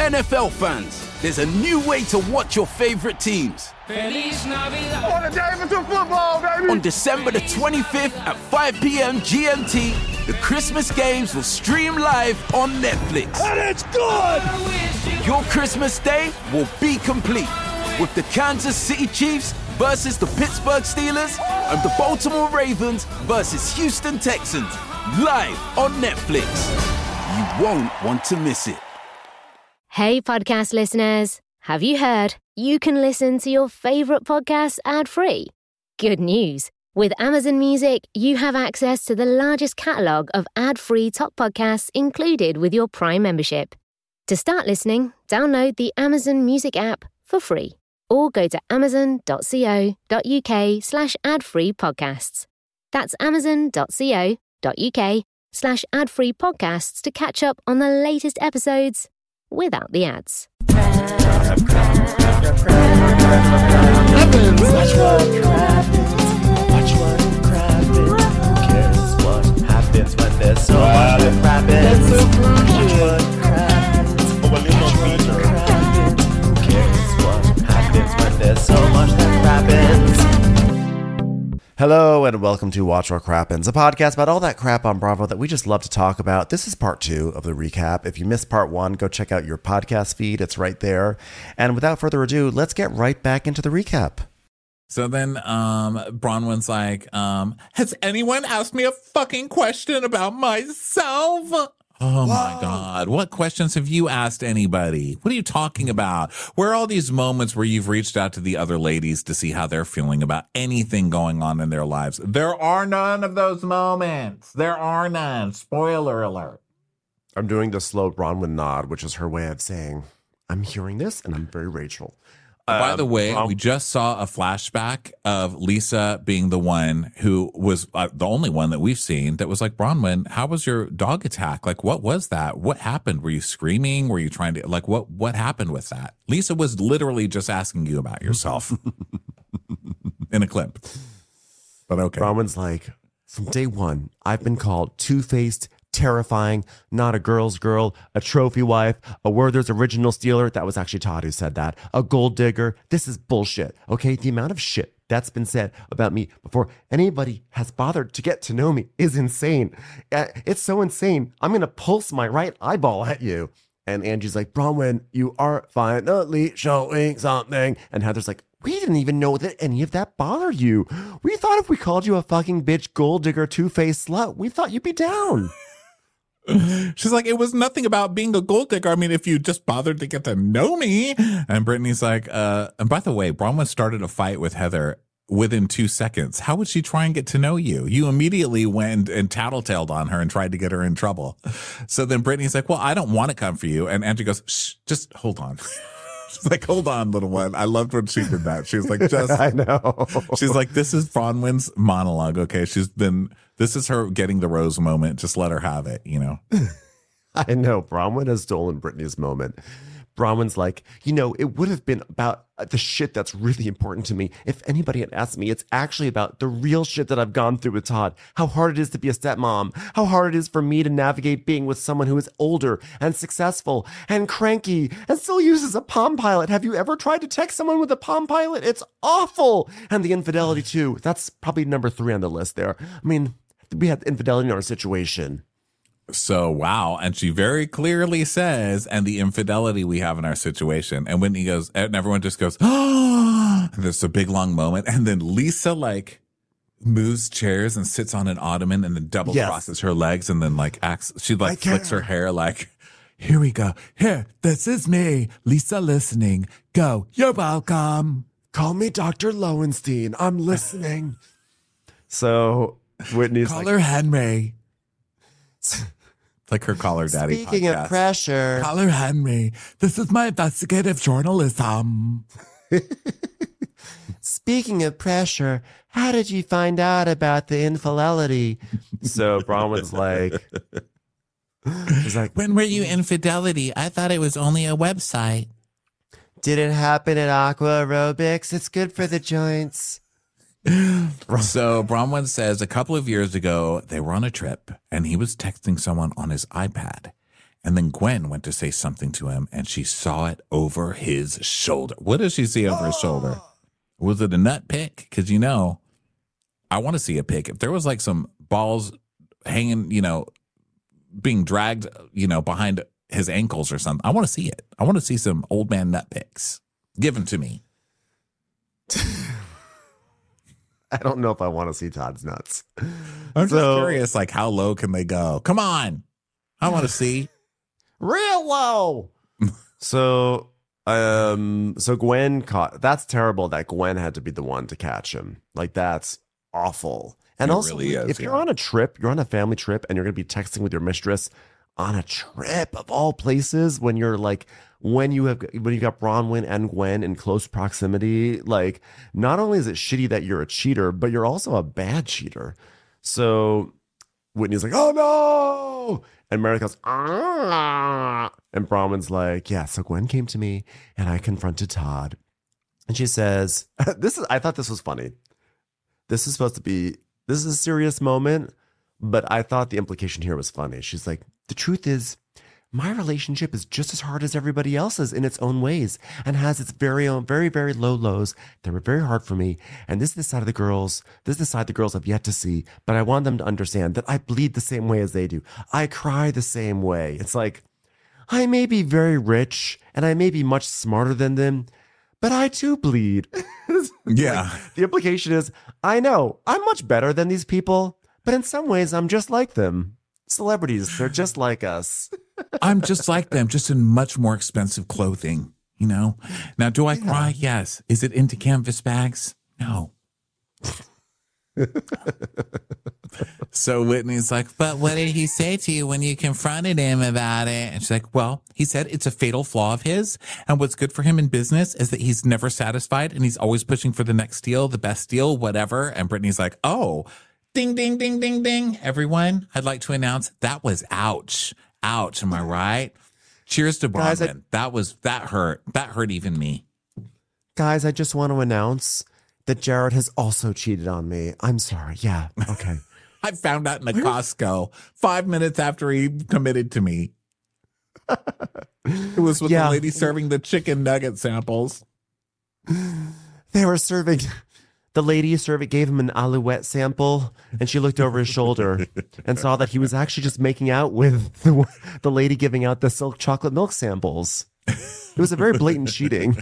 NFL fans, there's a new way to watch your favorite teams. Feliz Navidad. What a day for some football, baby! On December the 25th at 5 p.m. GMT, the Christmas games will stream live on Netflix. And it's good! Your Christmas day will be complete with the Kansas City Chiefs versus the Pittsburgh Steelers and the Baltimore Ravens versus Houston Texans, live on Netflix. You won't want to miss it. Hey, podcast listeners. Have you heard? You can listen to your favorite podcasts ad-free. Good news. With Amazon Music, you have access to the largest catalog of ad-free top podcasts included with your Prime membership. To start listening, download the Amazon Music app for free or go to amazon.co.uk/ad-free podcasts. That's amazon.co.uk/ad-free podcasts to catch up on the latest episodes without the ads. Watch what crappens. Who cares what happens when there's so much that crappens? Watch what crappens. Who cares what happens when there's so much that crappens? Hello and welcome to Watch What Crappens, a podcast about all that crap on Bravo that we just love to talk about. This is part 2 of the recap. If you missed part 1, go check out your podcast feed. It's right there. And without further ado, let's get right back into the recap. So then Bronwyn's like, has anyone asked me a fucking question about myself? Oh my God. What questions have you asked anybody? What are you talking about? Where are all these moments where you've reached out to the other ladies to see how they're feeling about anything going on in their lives? There are none of those moments. There are none. Spoiler alert. I'm doing the slow Bronwyn nod, which is her way of saying, I'm hearing this and I'm very Rachel. By the way, we just saw a flashback of Lisa being the one who was the only one that we've seen that was like, Bronwyn, how was your dog attack? Like, what was that? What happened? Were you screaming? Were you trying to, like, what happened with that? Lisa was literally just asking you about yourself in a clip. But okay. Bronwyn's like, from day one, I've been called two-faced, terrifying, not a girl's girl, a trophy wife, a Werther's original stealer. That was actually Todd who said that. A gold digger. This is bullshit. Okay, the amount of shit that's been said about me before anybody has bothered to get to know me is insane. It's so insane. I'm going to pulse my right eyeball at you. And Angie's like, Bronwyn, you are finally showing something. And Heather's like, we didn't even know that any of that bothered you. We thought if we called you a fucking bitch, gold digger, two-faced slut, we thought you'd be down. She's like, it was nothing about being a gold digger. I mean, if you just bothered to get to know me. And Brittany's like, and by the way, Bronwyn started a fight with Heather within 2 seconds. How would she try and get to know you? You immediately went and tattletaled on her and tried to get her in trouble. So then Brittany's like, well, I don't want to come for you. And Angie goes, shh, just hold on. She's like, hold on, little one. I loved when she did that. She was like, just, I know. She's like, this is Bronwyn's monologue. Okay. This is her getting the rose moment. Just let her have it, you know? I know. Bronwyn has stolen Brittany's moment. Bronwyn's like, it would have been about the shit that's really important to me. If anybody had asked me, it's actually about the real shit that I've gone through with Todd. How hard it is to be a stepmom. How hard it is for me to navigate being with someone who is older and successful and cranky and still uses a Palm Pilot. Have you ever tried to text someone with a Palm Pilot? It's awful. And the infidelity too. That's probably number 3 on the list there. I mean, we had infidelity in our situation. So, wow. And she very clearly says, and the infidelity we have in our situation. And Whitney goes, and everyone just goes, oh, and there's a big long moment. And then Lisa like moves chairs and sits on an ottoman and then double crosses her legs and then like acts, she like flicks her hair like, here we go. Here, this is me, Lisa listening. Go. You're welcome. Call me Dr. Lowenstein. I'm listening. So Whitney's Call her Henry. Like her Call Her Daddy Speaking podcast. of pressure. Call her Henry. This is my investigative journalism. Speaking of pressure, how did you find out about the infidelity? So Bronwyn's like, she's like, when were you infidelity? I thought it was only a website. Did it happen at Aqua Aerobics? It's good for the joints. So Bronwyn says a couple of years ago, they were on a trip and he was texting someone on his iPad And then Gwen went to say something to him, and she saw it over his shoulder. What did she see over his shoulder? Was it a nut pick? Because, I want to see a pick. If there was like some balls hanging, being dragged, behind his ankles or something, I want to see it. I want to see some old man nut picks given to me. I don't know if I want to see Todd's nuts. I'm just curious, like, how low can they go? Come on. I want to see. Real low. So Gwen caught. That's terrible that Gwen had to be the one to catch him. Like, that's awful. And It also, really is, if you're on a trip, you're on a family trip, and you're going to be texting with your mistress on a trip of all places, when you're like, when you got Bronwyn and Gwen in close proximity, like, not only is it shitty that you're a cheater, but you're also a bad cheater. So Whitney's like, oh no. And Meredith goes, ah. And Bronwyn's like, yeah, so Gwen came to me and I confronted Todd. And she says, I thought this was funny. This is a serious moment, but I thought the implication here was funny. She's like, the truth is, my relationship is just as hard as everybody else's in its own ways, and has its very own, very, very low lows that were very hard for me. And this is the side the girls have yet to see, but I want them to understand that I bleed the same way as they do. I cry the same way. It's like, I may be very rich and I may be much smarter than them, but I too bleed. Yeah. Like, the implication is, I know I'm much better than these people, but in some ways I'm just like them. Celebrities, they're just like us. I'm just like them, just in much more expensive clothing, Now, do I cry? Yes. Is it into canvas bags? No. So Whitney's like, but what did he say to you when you confronted him about it? And she's like, well, he said it's a fatal flaw of his. And what's good for him in business is that he's never satisfied and he's always pushing for the next deal, the best deal, whatever. And Brittany's like, oh, ding, ding, ding, ding, ding. Everyone, I'd like to announce that was ouch. Ouch. Am I right? Cheers to Bronwyn. That hurt. That hurt even me. Guys, I just want to announce that Jared has also cheated on me. I'm sorry. Yeah. Okay. I found out in the Costco 5 minutes after he committed to me. It was with the lady serving the chicken nugget samples. They were serving. The lady gave him an Alouette sample, and she looked over his shoulder and saw that he was actually just making out with the lady giving out the silk chocolate milk samples. It was a very blatant cheating.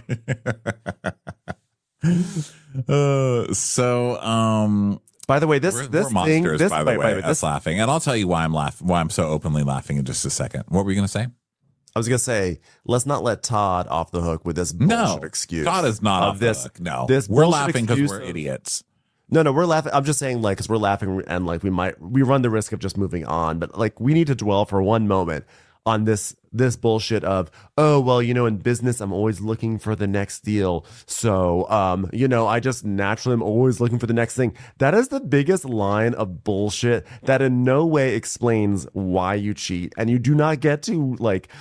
By the way, we're monsters, by the way, that's laughing. And I'll tell you why I'm so openly laughing in just a second. What were you going to say? I was going to say, let's not let Todd off the hook with this bullshit excuse. Todd is not off the hook. No, we're laughing because we're idiots. No, we're laughing. I'm just saying, like, because we're laughing and like we run the risk of just moving on. But like, we need to dwell for one moment on this bullshit of, oh, well, in business, I'm always looking for the next deal. So, I just naturally am always looking for the next thing. That is the biggest line of bullshit that in no way explains why you cheat. And you do not get to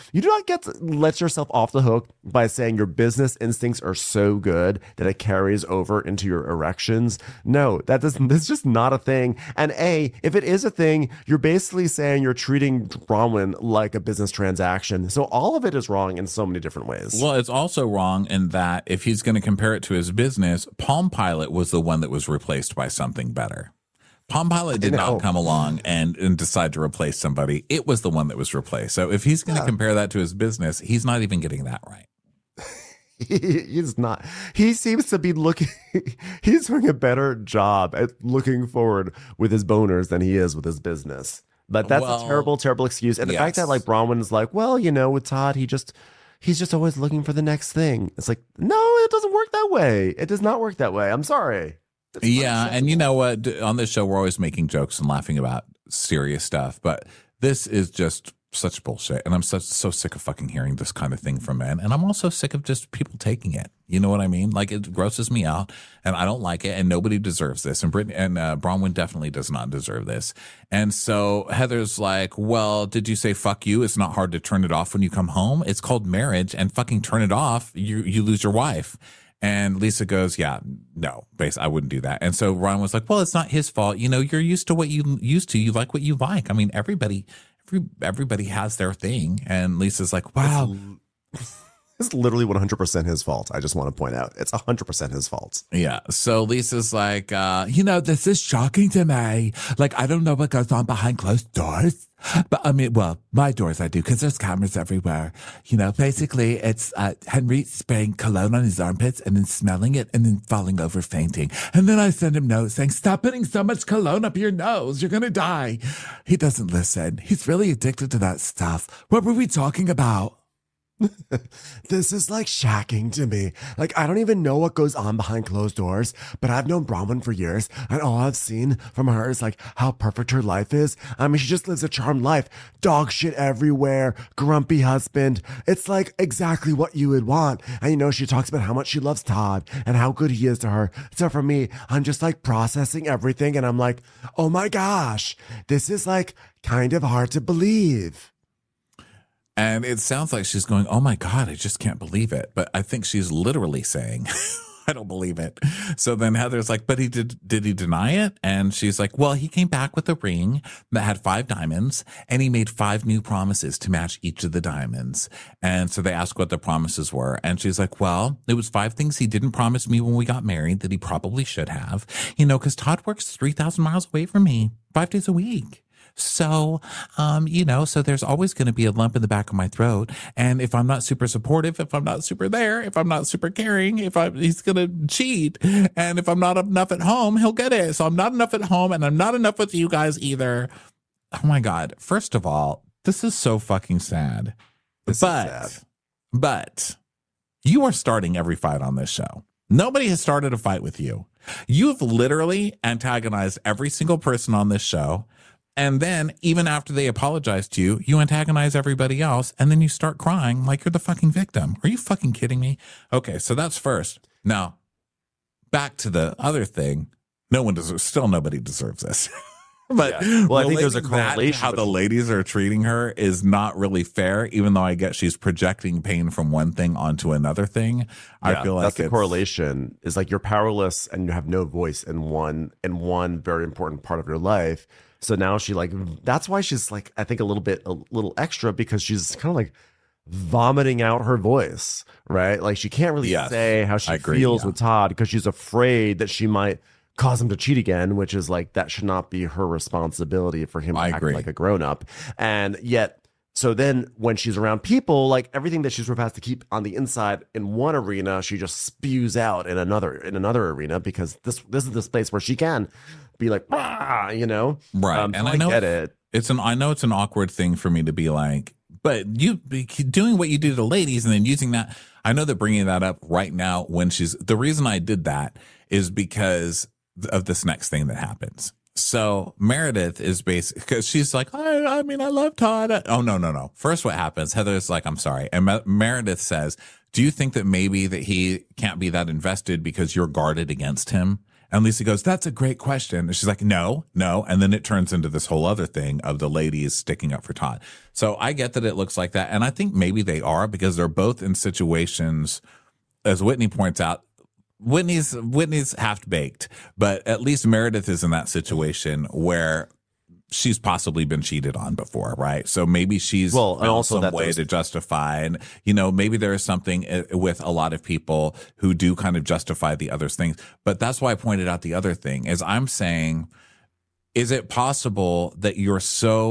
let yourself off the hook by saying your business instincts are so good that it carries over into your erections. No, that's just not a thing. And if it is a thing, you're basically saying you're treating Bronwyn like a business transaction. So all of it is wrong in so many different ways. Well, it's also wrong in that if he's going to compare it to his business, Palm Pilot was the one that was replaced by something better. Palm Pilot did not come along and decide to replace somebody. It was the one that was replaced. So if he's going to compare that to his business, he's not even getting that right. He's not. He seems to be he's doing a better job at looking forward with his boners than he is with his business. But that's a terrible, terrible excuse. And the fact that like Bronwyn's like, well, with Todd, he's just always looking for the next thing. It's like, no, it doesn't work that way. It does not work that way. I'm sorry. Yeah. And you know what? On this show, we're always making jokes and laughing about serious stuff. But this is just such bullshit. And I'm so sick of fucking hearing this kind of thing from men. And I'm also sick of just people taking it. You know what I mean? Like, it grosses me out and I don't like it and nobody deserves this. And Bronwyn definitely does not deserve this. And so Heather's like, well, did you say fuck you? It's not hard to turn it off when you come home. It's called marriage, and fucking turn it off. You lose your wife. And Lisa goes, yeah, no, I wouldn't do that. And so Ron was like, well, it's not his fault. You're used to what you used to. You like what you like. I mean, everybody everybody has their thing. And Lisa's like, wow. It's literally 100% his fault. I just want to point out it's 100% his fault. Yeah. So Lisa's like, this is shocking to me. Like, I don't know what goes on behind closed doors. But I mean, well, my doors I do because there's cameras everywhere. Basically it's Henry spraying cologne on his armpits and then smelling it and then falling over fainting. And then I send him notes saying, stop putting so much cologne up your nose. You're going to die. He doesn't listen. He's really addicted to that stuff. What were we talking about? This is like shocking to me. Like, I don't even know what goes on behind closed doors, but I've known Bronwyn for years, and all I've seen from her is like how perfect her life is. I mean, she just lives a charmed life. Dog shit everywhere, grumpy husband. It's like exactly what you would want. And she talks about how much she loves Todd and how good he is to her. So for me, I'm just like processing everything, and I'm like, oh my gosh, this is like kind of hard to believe. And it sounds like she's going, oh my God, I just can't believe it. But I think she's literally saying, I don't believe it. So then Heather's like, but did he deny it? And she's like, well, he came back with a ring that had 5 diamonds and he made 5 new promises to match each of the diamonds. And so they asked what the promises were. And she's like, well, it was 5 things he didn't promise me when we got married that he probably should have, because Todd works 3,000 miles away from me 5 days a week. So, so there's always going to be a lump in the back of my throat. And if I'm not super supportive, if I'm not super there, if I'm not super caring, he's going to cheat. And if I'm not enough at home, he'll get it. So I'm not enough at home and I'm not enough with you guys either. Oh my God. First of all, this is so fucking sad. But you are starting every fight on this show. Nobody has started a fight with you. You've literally antagonized every single person on this show. And then even after they apologize to you, you antagonize everybody else. And then you start crying like you're the fucking victim. Are you fucking kidding me? Okay, so that's first. Now, back to the other thing. Nobody deserves this. But I think there's a correlation. How the ladies are treating her is not really fair, even though I get she's projecting pain from one thing onto another thing. I feel like that's the correlation is like you're powerless and you have no voice in one very important part of your life. So now that's why she's like, I think a little extra because she's kind of like vomiting out her voice, right? Like she can't really say how she feels with Todd because she's afraid that she might cause him to cheat again, which is like, that should not be her responsibility for him to act like a grown up. And yet, so then when she's around people, like everything that she's supposed to keep on the inside in one arena, she just spews out in another arena because this is this place where she can be like, right? And I know get it. I know it's an awkward thing for me to be like, but you doing what you do to the ladies and then using that. I know that bringing that up right now the reason I did that is because of this next thing that happens. So Meredith is basically, because she's like, I mean, I love Todd. Oh, no. First, what happens? Heather's like, I'm sorry. And Meredith says, do you think that maybe that he can't be that invested because you're guarded against him? And Lisa goes, that's a great question. And she's like, no. And then it turns into this whole other thing of the ladies sticking up for Todd. So I get that it looks like that. And I think maybe they are because they're both in situations, as Whitney points out, Whitney's half baked, but at least Meredith is in that situation where she's possibly been cheated on before, right? So maybe she's found some way to justify, and maybe there is something with a lot of people who do kind of justify the other things. But that's why I pointed out the other thing is I'm saying, is it possible that you're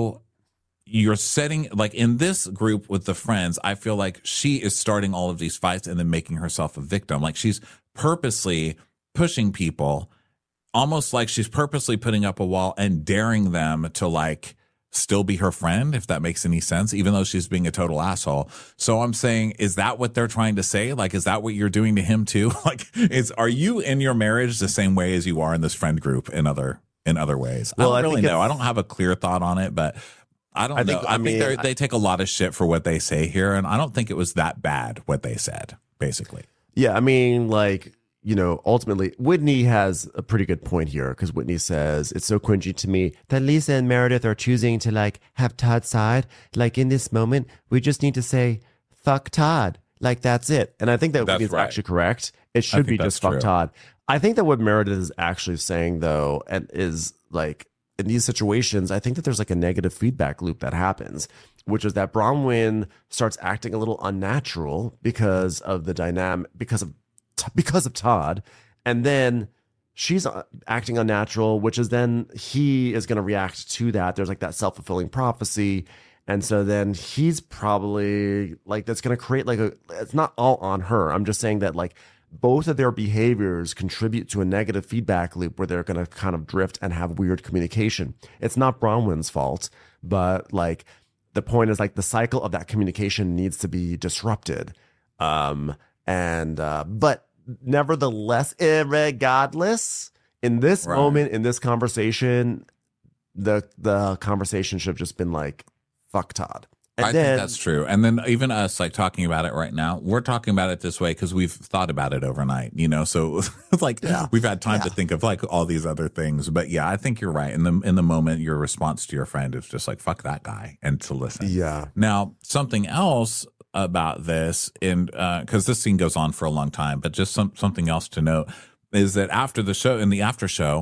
setting, like in this group with the friends, I feel like she is starting all of these fights and then making herself a victim. Like she's purposely pushing people, almost like she's purposely putting up a wall and daring them to like still be her friend, if that makes any sense, even though she's being a total asshole. So I'm saying, is that what they're trying to say? Like, is that what you're doing to him too? Like, are you in your marriage the same way as you are in this friend group in other ways? Well, I don't really know. I don't have a clear thought on it, but I don't know. I think they take a lot of shit for what they say here, and I don't think it was that bad what they said, basically. Yeah, I mean, like, ultimately, Whitney has a pretty good point here because Whitney says, it's so cringy to me that Lisa and Meredith are choosing to, like, have Todd's side. Like, in this moment, we just need to say, fuck Todd. Like, that's it. And I think that Whitney's actually correct. It should be just fuck Todd. I think that what Meredith is actually saying, though, and is, like, in these situations, I think that there's like a negative feedback loop that happens, which is that Bronwyn starts acting a little unnatural because of the dynamic, because of Todd, and then she's acting unnatural, which is then he is going to react to that. There's like that self-fulfilling prophecy. And so then he's probably like, that's going to create like it's not all on her. I'm just saying that like both of their behaviors contribute to a negative feedback loop where they're going to kind of drift and have weird communication. It's not Bronwyn's fault, but like the point is like the cycle of that communication needs to be disrupted. But nevertheless, regardless, in this moment, in this conversation, the conversation should have just been like, fuck Todd. And I think that's true. And then even us like talking about it right now, we're talking about it this way because we've thought about it overnight, you know? So like we've had time to think of like all these other things. But yeah, I think you're right. In the moment, your response to your friend is just like, fuck that guy, and to listen. Yeah. Now, something else about this, and because this scene goes on for a long time, but just something else to note is that after the show, in the after show,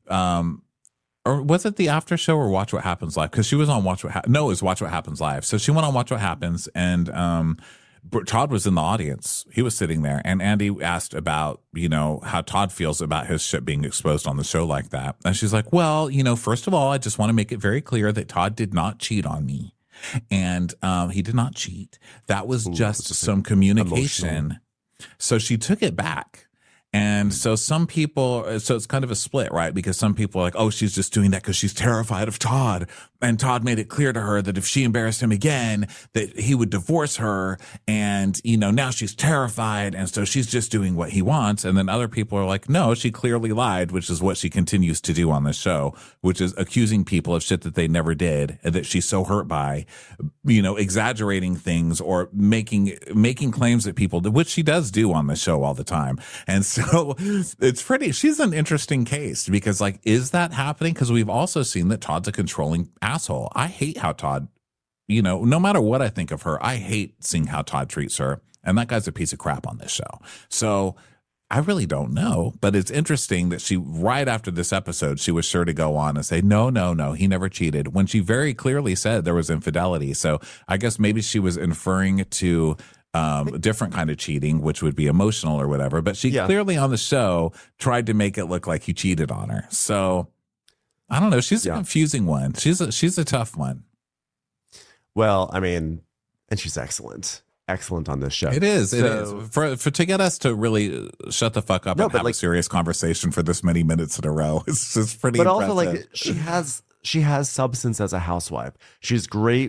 or was it the after show or Watch What Happens Live? Because she was on Watch What Happens. No, it was Watch What Happens Live. So she went on Watch What Happens, and Todd was in the audience. He was sitting there, and Andy asked about, you know, how Todd feels about his shit being exposed on the show like that. And she's like, well, you know, first of all, I just want to make it very clear that Todd did not cheat on me. And he did not cheat. That was just some communication. Emotional. So she took it back. And so some people, so it's kind of a split, right? Because some people are like, oh, she's just doing that because she's terrified of Todd. And Todd made it clear to her that if she embarrassed him again, that he would divorce her. And, you know, now she's terrified. And so she's just doing what he wants. And then other people are like, no, she clearly lied, which is what she continues to do on the show, which is accusing people of shit that they never did and that she's so hurt by, you know, exaggerating things or making claims that people did, which she does do on the show all the time. And so it's she's an interesting case because like, is that happening? Because we've also seen that Todd's a controlling asshole. I hate how Todd, you know, no matter what I think of her, I hate seeing how Todd treats her. And that guy's a piece of crap on this show. So I really don't know, but it's interesting that she, right after this episode, she was sure to go on and say, no, he never cheated, when she very clearly said there was infidelity. So I guess maybe she was inferring to a different kind of cheating, which would be emotional or whatever. But she clearly on the show tried to make it look like he cheated on her. So I don't know. She's a confusing one. She's a tough one. Well, I mean, and she's excellent on this show. It is. For to get us to really shut the fuck up and have a serious conversation for this many minutes in a row. It's just pretty impressive. Also like she has substance as a housewife. She's great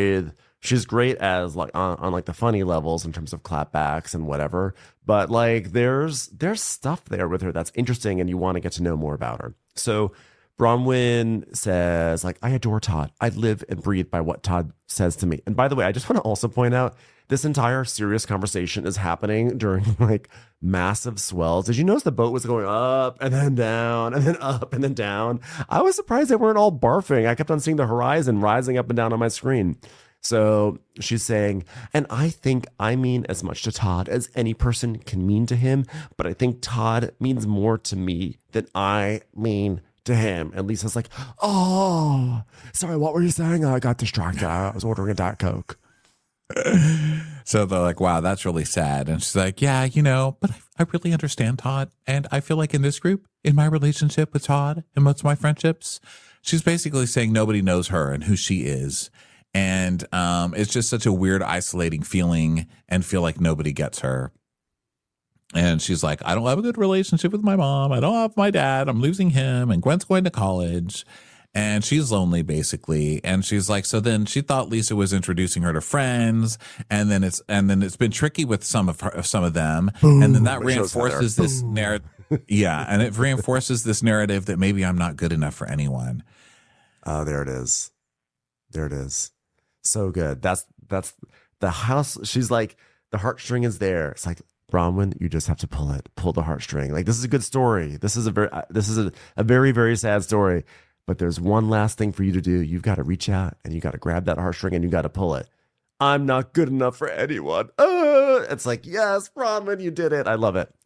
as like on like the funny levels in terms of clapbacks and whatever. But like there's stuff there with her that's interesting and you want to get to know more about her. So Bronwyn says, like, I adore Todd. I live and breathe by what Todd says to me. And by the way, I just want to also point out this entire serious conversation is happening during like massive swells. Did you notice the boat was going up and then down and then up and then down? I was surprised they weren't all barfing. I kept on seeing the horizon rising up and down on my screen. So she's saying, and I think I mean as much to Todd as any person can mean to him, but I think Todd means more to me than I mean to him. And Lisa's like, oh, sorry, what were you saying? I got distracted. I was ordering a Diet Coke. So they're like, wow, that's really sad. And she's like, yeah, you know, but I really understand Todd. And I feel like in this group, in my relationship with Todd and most of my friendships, she's basically saying nobody knows her and who she is. And it's just such a weird, isolating feeling and feel like nobody gets her. And she's like, I don't have a good relationship with my mom. I don't have my dad. I'm losing him. And Gwen's going to college. And she's lonely, basically. And she's like, so then she thought Lisa was introducing her to friends. And then it's been tricky with some of them. Boom. And then that reinforces this narrative. Yeah. And it reinforces this narrative that maybe I'm not good enough for anyone. Oh, there it is. There it is. So good. That's the house. She's like, the heartstring is there. It's like, Bronwyn, you just have to pull the heartstring. Like, this is a good story. This is a very, very sad story. But there's one last thing for you to do. You've got to reach out and you got to grab that heartstring and you got to pull it. I'm not good enough for anyone. It's like, yes, Bronwyn, you did it. I love it.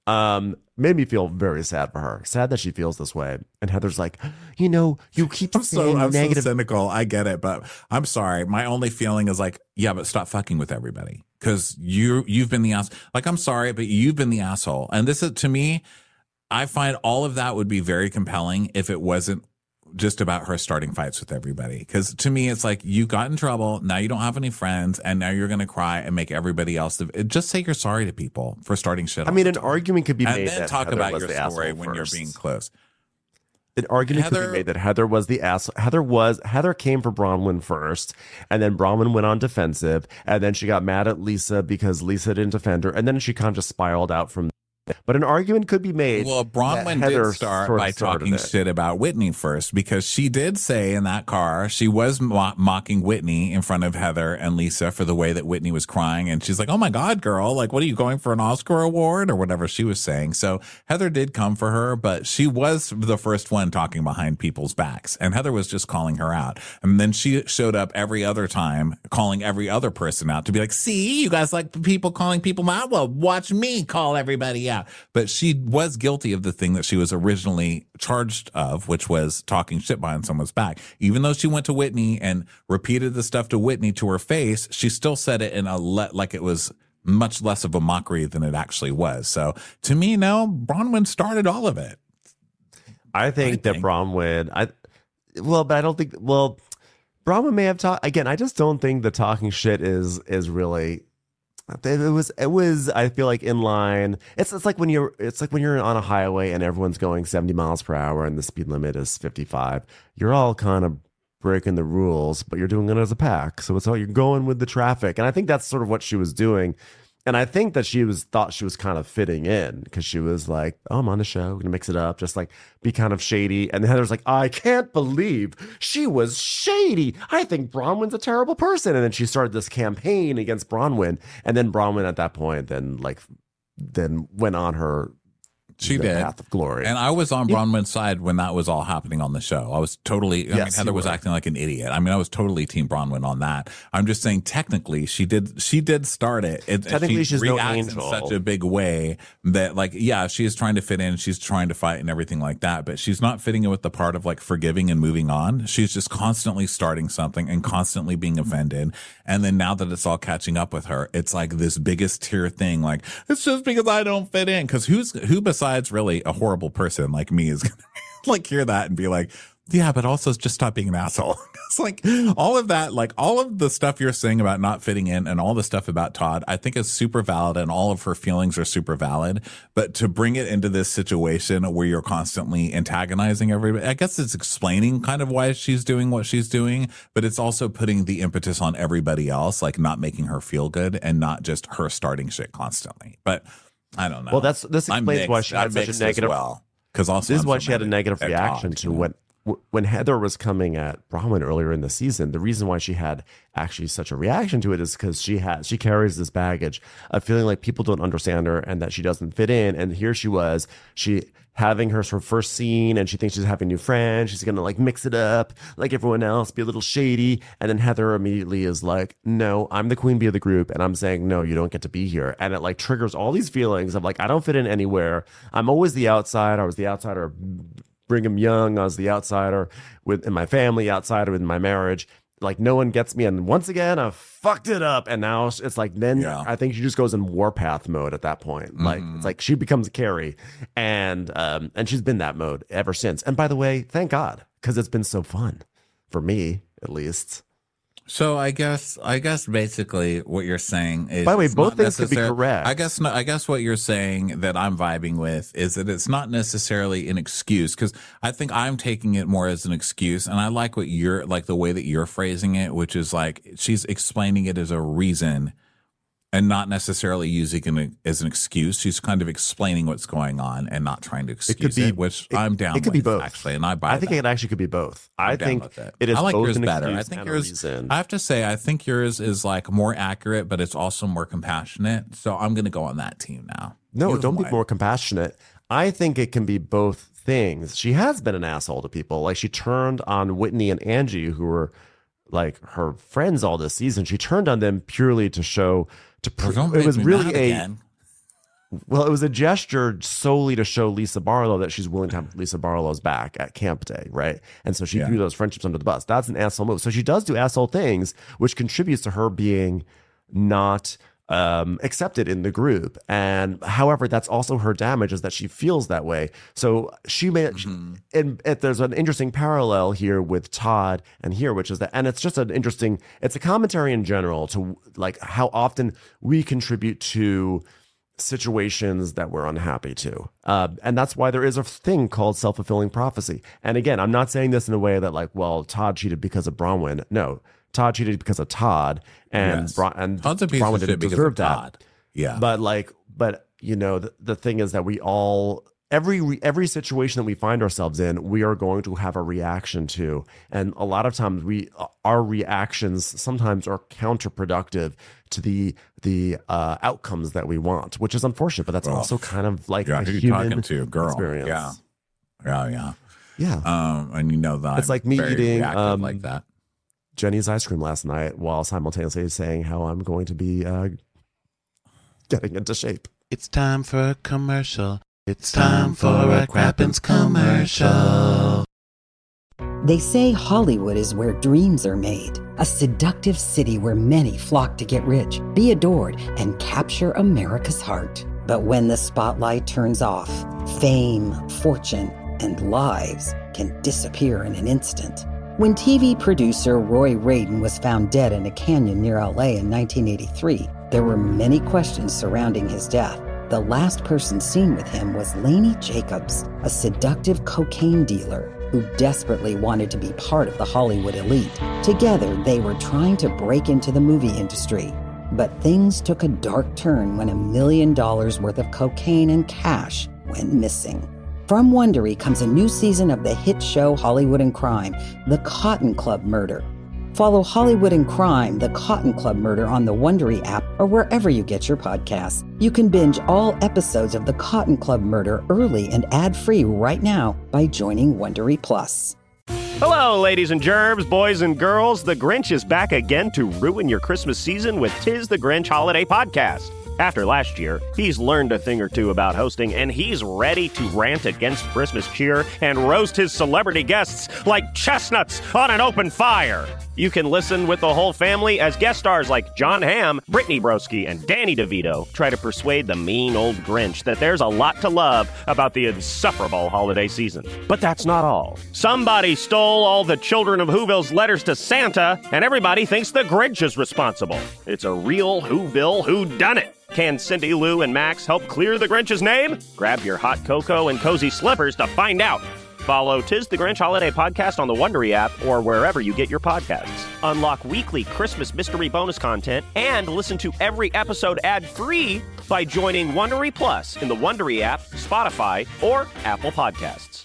made me feel very sad for her. Sad that she feels this way. And Heather's like, you keep saying I'm negative. so cynical. I get it, but I'm sorry. My only feeling is like, yeah, but stop fucking with everybody because you've been the ass. Like, I'm sorry, but you've been the asshole. And this is, to me, I find all of that would be very compelling if it wasn't just about her starting fights with everybody. Because to me, it's like, you got in trouble. Now you don't have any friends. And now you're going to cry and make everybody else. Just say you're sorry to people for starting shit. I mean, an argument could be made and then that talk Heather about was your the story asshole when first. you're being close. An argument could be made that Heather was the asshole. Heather came for Bronwyn first, and then Bronwyn went on defensive, and then she got mad at Lisa because Lisa didn't defend her, and then she kind of just spiraled out from. But an argument could be made. Well, Bronwyn did start by talking shit about Whitney first, because she did say in that car she was mocking Whitney in front of Heather and Lisa for the way that Whitney was crying. And she's like, oh my God, girl, like, what are you going for, an Oscar award or whatever she was saying? So Heather did come for her, but she was the first one talking behind people's backs. And Heather was just calling her out. And then she showed up every other time calling every other person out to be like, see, you guys like people calling people out? Well, watch me call everybody out. But she was guilty of the thing that she was originally charged of, which was talking shit behind someone's back. Even though she went to Whitney and repeated the stuff to Whitney to her face, she still said it in like it was much less of a mockery than it actually was. So to me, no, Bronwyn started all of it. I think that Bronwyn, but I don't think, Bronwyn may have talked, again, I just don't think the talking shit is really. It was I feel like in line. It's like when you're on a highway and everyone's going 70 miles per hour and the speed limit is 55. You're all kind of breaking the rules, but you're doing it as a pack. So it's all, you're going with the traffic. And I think that's sort of what she was doing. And I think that thought she was kind of fitting in because she was like, oh, I'm on the show, gonna mix it up, just like be kind of shady. And Heather's like, I can't believe she was shady. I think Bronwyn's a terrible person. And then she started this campaign against Bronwyn. And then Bronwyn at that point then went on her path of glory. And I was on Bronwyn's side when that was all happening on the show. I was totally, Heather was acting like an idiot. I mean, I was totally team Bronwyn on that. I'm just saying, technically, she did start it. Technically, she's no angel. In such a big way that, like, yeah, she is trying to fit in. She's trying to fight and everything like that. But she's not fitting in with the part of, like, forgiving and moving on. She's just constantly starting something and constantly being offended. And then now that it's all catching up with her, it's like this biggest tier thing. Like, it's just because I don't fit in. Because who besides really a horrible person like me is going to like hear that and be like, yeah, but also just stop being an asshole. It's like all of that, like all of the stuff you're saying about not fitting in and all the stuff about Todd, I think is super valid and all of her feelings are super valid. But to bring it into this situation where you're constantly antagonizing everybody, I guess it's explaining kind of why she's doing what she's doing, but it's also putting the impetus on everybody else, like not making her feel good and not just her starting shit constantly. But I don't know. Well, this explains why she had such a negative. Because also this is why she had a negative reaction to when Heather was coming at Bronwyn earlier in the season. The reason why she had actually such a reaction to it is because she carries this baggage of feeling like people don't understand her and that she doesn't fit in. And here she was, having her sort of first scene, and she thinks she's having new friends. She's gonna like mix it up like everyone else, be a little shady. And then Heather immediately is like, no, I'm the queen bee of the group, and I'm saying, no, you don't get to be here. And it like triggers all these feelings of like, I don't fit in anywhere. I'm always the outside. I was the outsider Brigham Young. I was the outsider in my family, outsider in my marriage. Like no one gets me, and once again I fucked it up. And now it's like I think she just goes in warpath mode at that point. Like it's like she becomes Carrie, and she's been that mode ever since. And by the way, thank God, because it's been so fun for me, at least. So I guess basically what you're saying is, by the way, both things could be correct. I guess what you're saying that I'm vibing with is that it's not necessarily an excuse, because I think I'm taking it more as an excuse, and I like what you're like the way that you're phrasing it, which is like she's explaining it as a reason and not necessarily using it as an excuse. She's kind of explaining what's going on and not trying to excuse it, which I'm down with. It could be both, actually, and I think it actually could be both. I think it is. I like both yours an better. excuse I think and a yours. reason. I have to say, I think yours is like more accurate, but it's also more compassionate. So I'm going to go on that team now. No, don't be more compassionate. I think it can be both things. She has been an asshole to people. Like she turned on Whitney and Angie, who were like her friends all this season. She turned on them purely to show. It was really Well, it was a gesture solely to show Lisa Barlow that she's willing to have Lisa Barlow's back at camp day, right? And so she threw those friendships under the bus. That's an asshole move. So she does do asshole things, which contributes to her being not accepted in the group. And however, that's also her damage, is that she feels that way. So she may, and there's an interesting parallel here with Todd and here, which is that, and it's just an interesting, it's a commentary in general to like how often we contribute to situations that we're unhappy to. And that's why there is a thing called self-fulfilling prophecy. And again, I'm not saying this in a way that like, well, Todd cheated because of Bronwyn. No, Todd cheated because of Todd, and Todd's a piece Bronwyn of shit didn't because deserve of that. Todd. Yeah. But you know, the thing is that we all, every situation that we find ourselves in, we are going to have a reaction to. And a lot of times our reactions sometimes are counterproductive to the outcomes that we want, which is unfortunate, but that's also kind of like a who you human talking to, girl? experience. Yeah. And you know that it's like me eating like that. Jenny's ice cream last night while simultaneously saying how I'm going to be getting into shape. It's time for a commercial. It's time for a Crappens commercial. They say Hollywood is where dreams are made. A seductive city where many flock to get rich, be adored, and capture America's heart. But when the spotlight turns off, fame, fortune, and lives can disappear in an instant. When TV producer Roy Radin was found dead in a canyon near LA in 1983, there were many questions surrounding his death. The last person seen with him was Lainey Jacobs, a seductive cocaine dealer who desperately wanted to be part of the Hollywood elite. Together, they were trying to break into the movie industry. But things took a dark turn when $1 million worth of cocaine and cash went missing. From Wondery comes a new season of the hit show Hollywood and Crime, The Cotton Club Murder. Follow Hollywood and Crime, The Cotton Club Murder on the Wondery app or wherever you get your podcasts. You can binge all episodes of The Cotton Club Murder early and ad-free right now by joining Wondery Plus. Hello, ladies and gerbs, boys and girls. The Grinch is back again to ruin your Christmas season with Tis the Grinch Holiday Podcast. After last year, he's learned a thing or two about hosting, and he's ready to rant against Christmas cheer and roast his celebrity guests like chestnuts on an open fire. You can listen with the whole family as guest stars like John Hamm, Brittany Broski, and Danny DeVito try to persuade the mean old Grinch that there's a lot to love about the insufferable holiday season. But that's not all. Somebody stole all the children of Whoville's letters to Santa, and everybody thinks the Grinch is responsible. It's a real Whoville whodunit. Can Cindy Lou and Max help clear the Grinch's name? Grab your hot cocoa and cozy slippers to find out. Follow Tis the Grinch Holiday Podcast on the Wondery app or wherever you get your podcasts. Unlock weekly Christmas mystery bonus content and listen to every episode ad-free by joining Wondery Plus in the Wondery app, Spotify, or Apple Podcasts.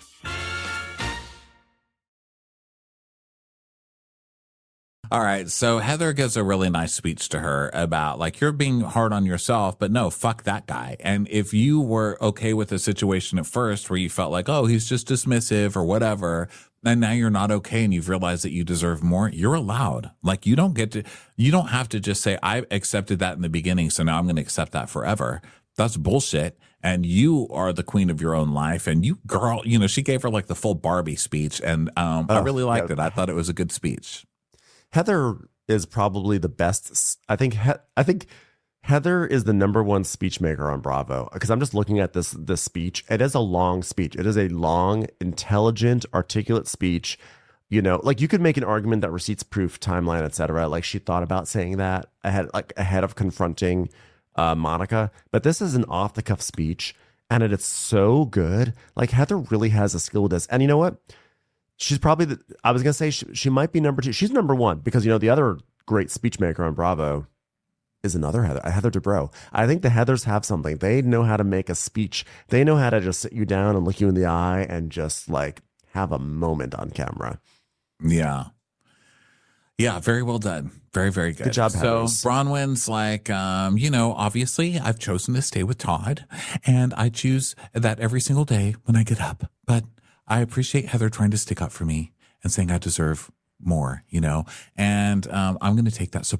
All right. So Heather gives a really nice speech to her about like, you're being hard on yourself, but no, fuck that guy. And if you were okay with a situation at first where you felt like, oh, he's just dismissive or whatever, and now you're not okay and you've realized that you deserve more, you're allowed. Like you don't have to just say, I accepted that in the beginning, so now I'm going to accept that forever. That's bullshit. And you are the queen of your own life. And you, girl, you know, she gave her like the full Barbie speech. And I really liked it. I thought it was a good speech. Heather is probably the best. I think Heather is the number one speech maker on Bravo, because I'm just looking at this speech. It is a long speech. It is a long, intelligent, articulate speech. You know, like you could make an argument that receipts proof, timeline, etc. Like she thought about saying that ahead of confronting Monica. But this is an off the cuff speech, and it's so good. Like Heather really has a skill with this. And you know what? She's probably I was going to say she might be number two. She's number one because, you know, the other great speech maker on Bravo is another Heather Dubrow. I think the Heathers have something. They know how to make a speech. They know how to just sit you down and look you in the eye and just like have a moment on camera. Yeah. Yeah. Very well done. Very, very good. Good job, So Heathers. Bronwyn's like, you know, obviously I've chosen to stay with Todd and I choose that every single day when I get up. But I appreciate Heather trying to stick up for me and saying I deserve more, you know, and I'm going to take that support.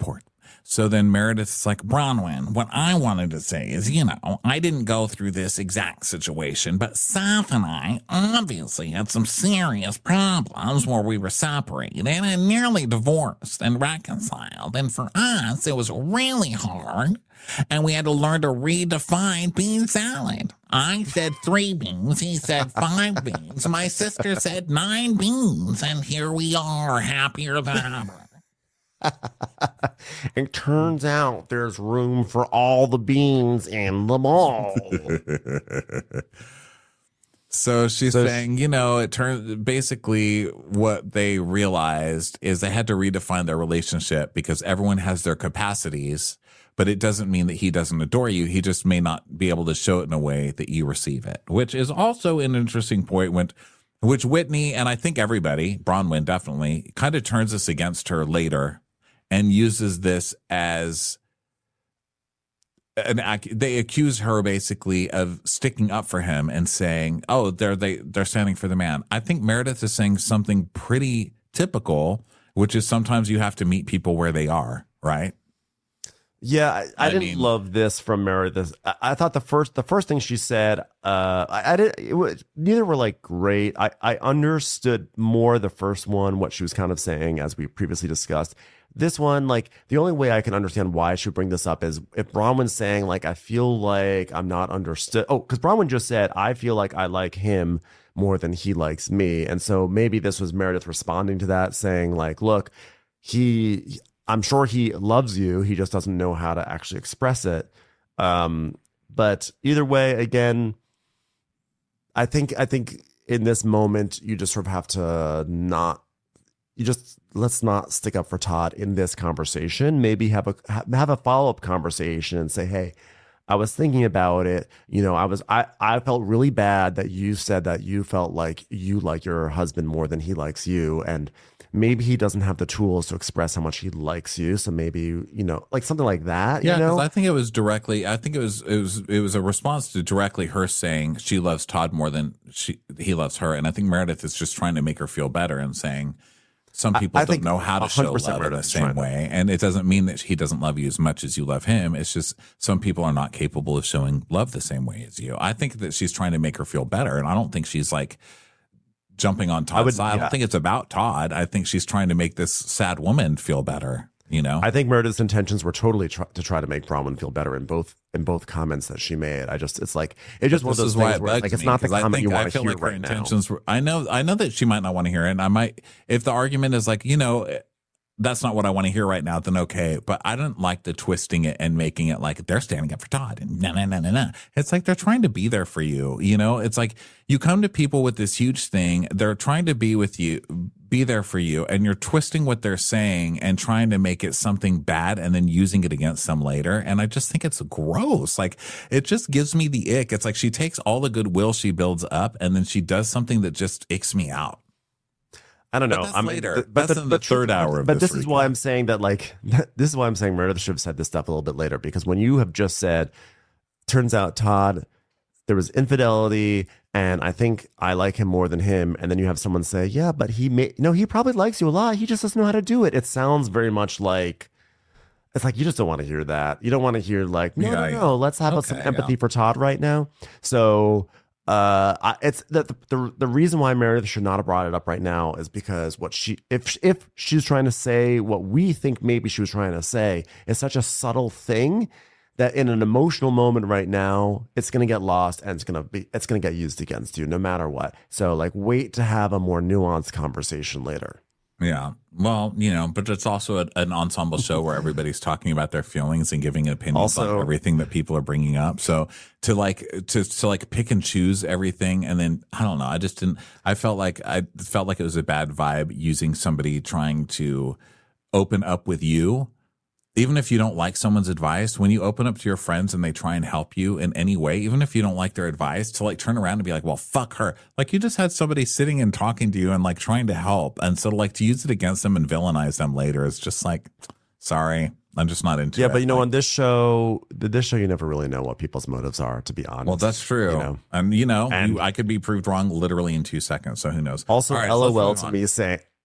So then Meredith's like, Bronwyn, what I wanted to say is, I didn't go through this exact situation, but Seth and I obviously had some serious problems where we were separated and nearly divorced and reconciled. And for us, it was really hard. And we had to learn to redefine bean salad. I said 3 beans. He said 5 beans. My sister said 9 beans. And here we are, happier than ever. It turns out there's room for all the beans in the bowl. So she's saying, it turns basically what they realized is they had to redefine their relationship because everyone has their capacities, but it doesn't mean that he doesn't adore you. He just may not be able to show it in a way that you receive it, which is also an interesting point which Whitney, and I think everybody, Bronwyn definitely, kind of turns this against her later and uses this as they accuse her basically of sticking up for him and saying, oh, they're standing for the man. I think Meredith is saying something pretty typical, which is sometimes you have to meet people where they are, right? Yeah, I didn't love this from Meredith. I thought the first thing she said, neither were like great. I understood more the first one, what she was kind of saying, as we previously discussed. This one, like, the only way I can understand why she would bring this up is if Bronwyn's saying, like, I feel like I'm not understood. Oh, because Bronwyn just said, I feel like I like him more than he likes me. And so maybe this was Meredith responding to that, saying, like, look, I'm sure he loves you. He just doesn't know how to actually express it. But either way, again, I think in this moment, you just sort of have to let's not stick up for Todd in this conversation. Maybe have a follow-up conversation and say, hey, I was thinking about it. I felt really bad that you said that you felt like you like your husband more than he likes you. And maybe he doesn't have the tools to express how much he likes you. So maybe, like something like that. Yeah, because I think it was a response to directly her saying she loves Todd more than he loves her. And I think Meredith is just trying to make her feel better and saying, some people don't know how to show love in the same way. And it doesn't mean that he doesn't love you as much as you love him. It's just some people are not capable of showing love the same way as you. I think that she's trying to make her feel better. And I don't think she's like jumping on Todd's side. I don't think it's about Todd. I think she's trying to make this sad woman feel better. I think Meredith's intentions were totally to try to make Bronwyn feel better in both comments that she made. It's just one of those things where it's not the comment you want to hear right now. I know that she might not want to hear it. And I might, if the argument is like, that's not what I want to hear right now, then okay. But I don't like the twisting it and making it like they're standing up for Todd and nah. It's like they're trying to be there for you. It's like you come to people with this huge thing. They're trying to be with you, be there for you, and you're twisting what they're saying and trying to make it something bad and then using it against them later. And I just think it's gross. Like, it just gives me the ick. It's like she takes all the goodwill she builds up and then she does something that just icks me out. I don't know. That's later. That's in the third hour of this. But this is why I'm saying that, like, this is why I'm saying Meredith should have said this stuff a little bit later, because when you have just said, turns out Todd, there was infidelity, and I think I like him more than him, and then you have someone say, yeah, but he probably likes you a lot. He just doesn't know how to do it. It sounds very much like, it's like you just don't want to hear that. You don't want to hear like, no, let's have some empathy for Todd right now. So it's the reason why Meredith should not have brought it up right now is because if she's trying to say what we think maybe she was trying to say is such a subtle thing that in an emotional moment right now, it's going to get lost and it's going to get used against you no matter what. So like, wait to have a more nuanced conversation later. Yeah. Well, but it's also an ensemble show where everybody's talking about their feelings and giving opinions on everything that people are bringing up. So to pick and choose everything. And then I don't know. I felt like it was a bad vibe using somebody trying to open up with you. Even if you don't like someone's advice, when you open up to your friends and they try and help you in any way, even if you don't like their advice, to like turn around and be like, well, fuck her. Like, you just had somebody sitting and talking to you and like trying to help. And so like to use it against them and villainize them later is just like, sorry, I'm just not into it. Yeah, but on this show, you never really know what people's motives are, to be honest. Well, that's true. And I could be proved wrong literally in 2 seconds. So who knows? Also, right, LOL to me saying,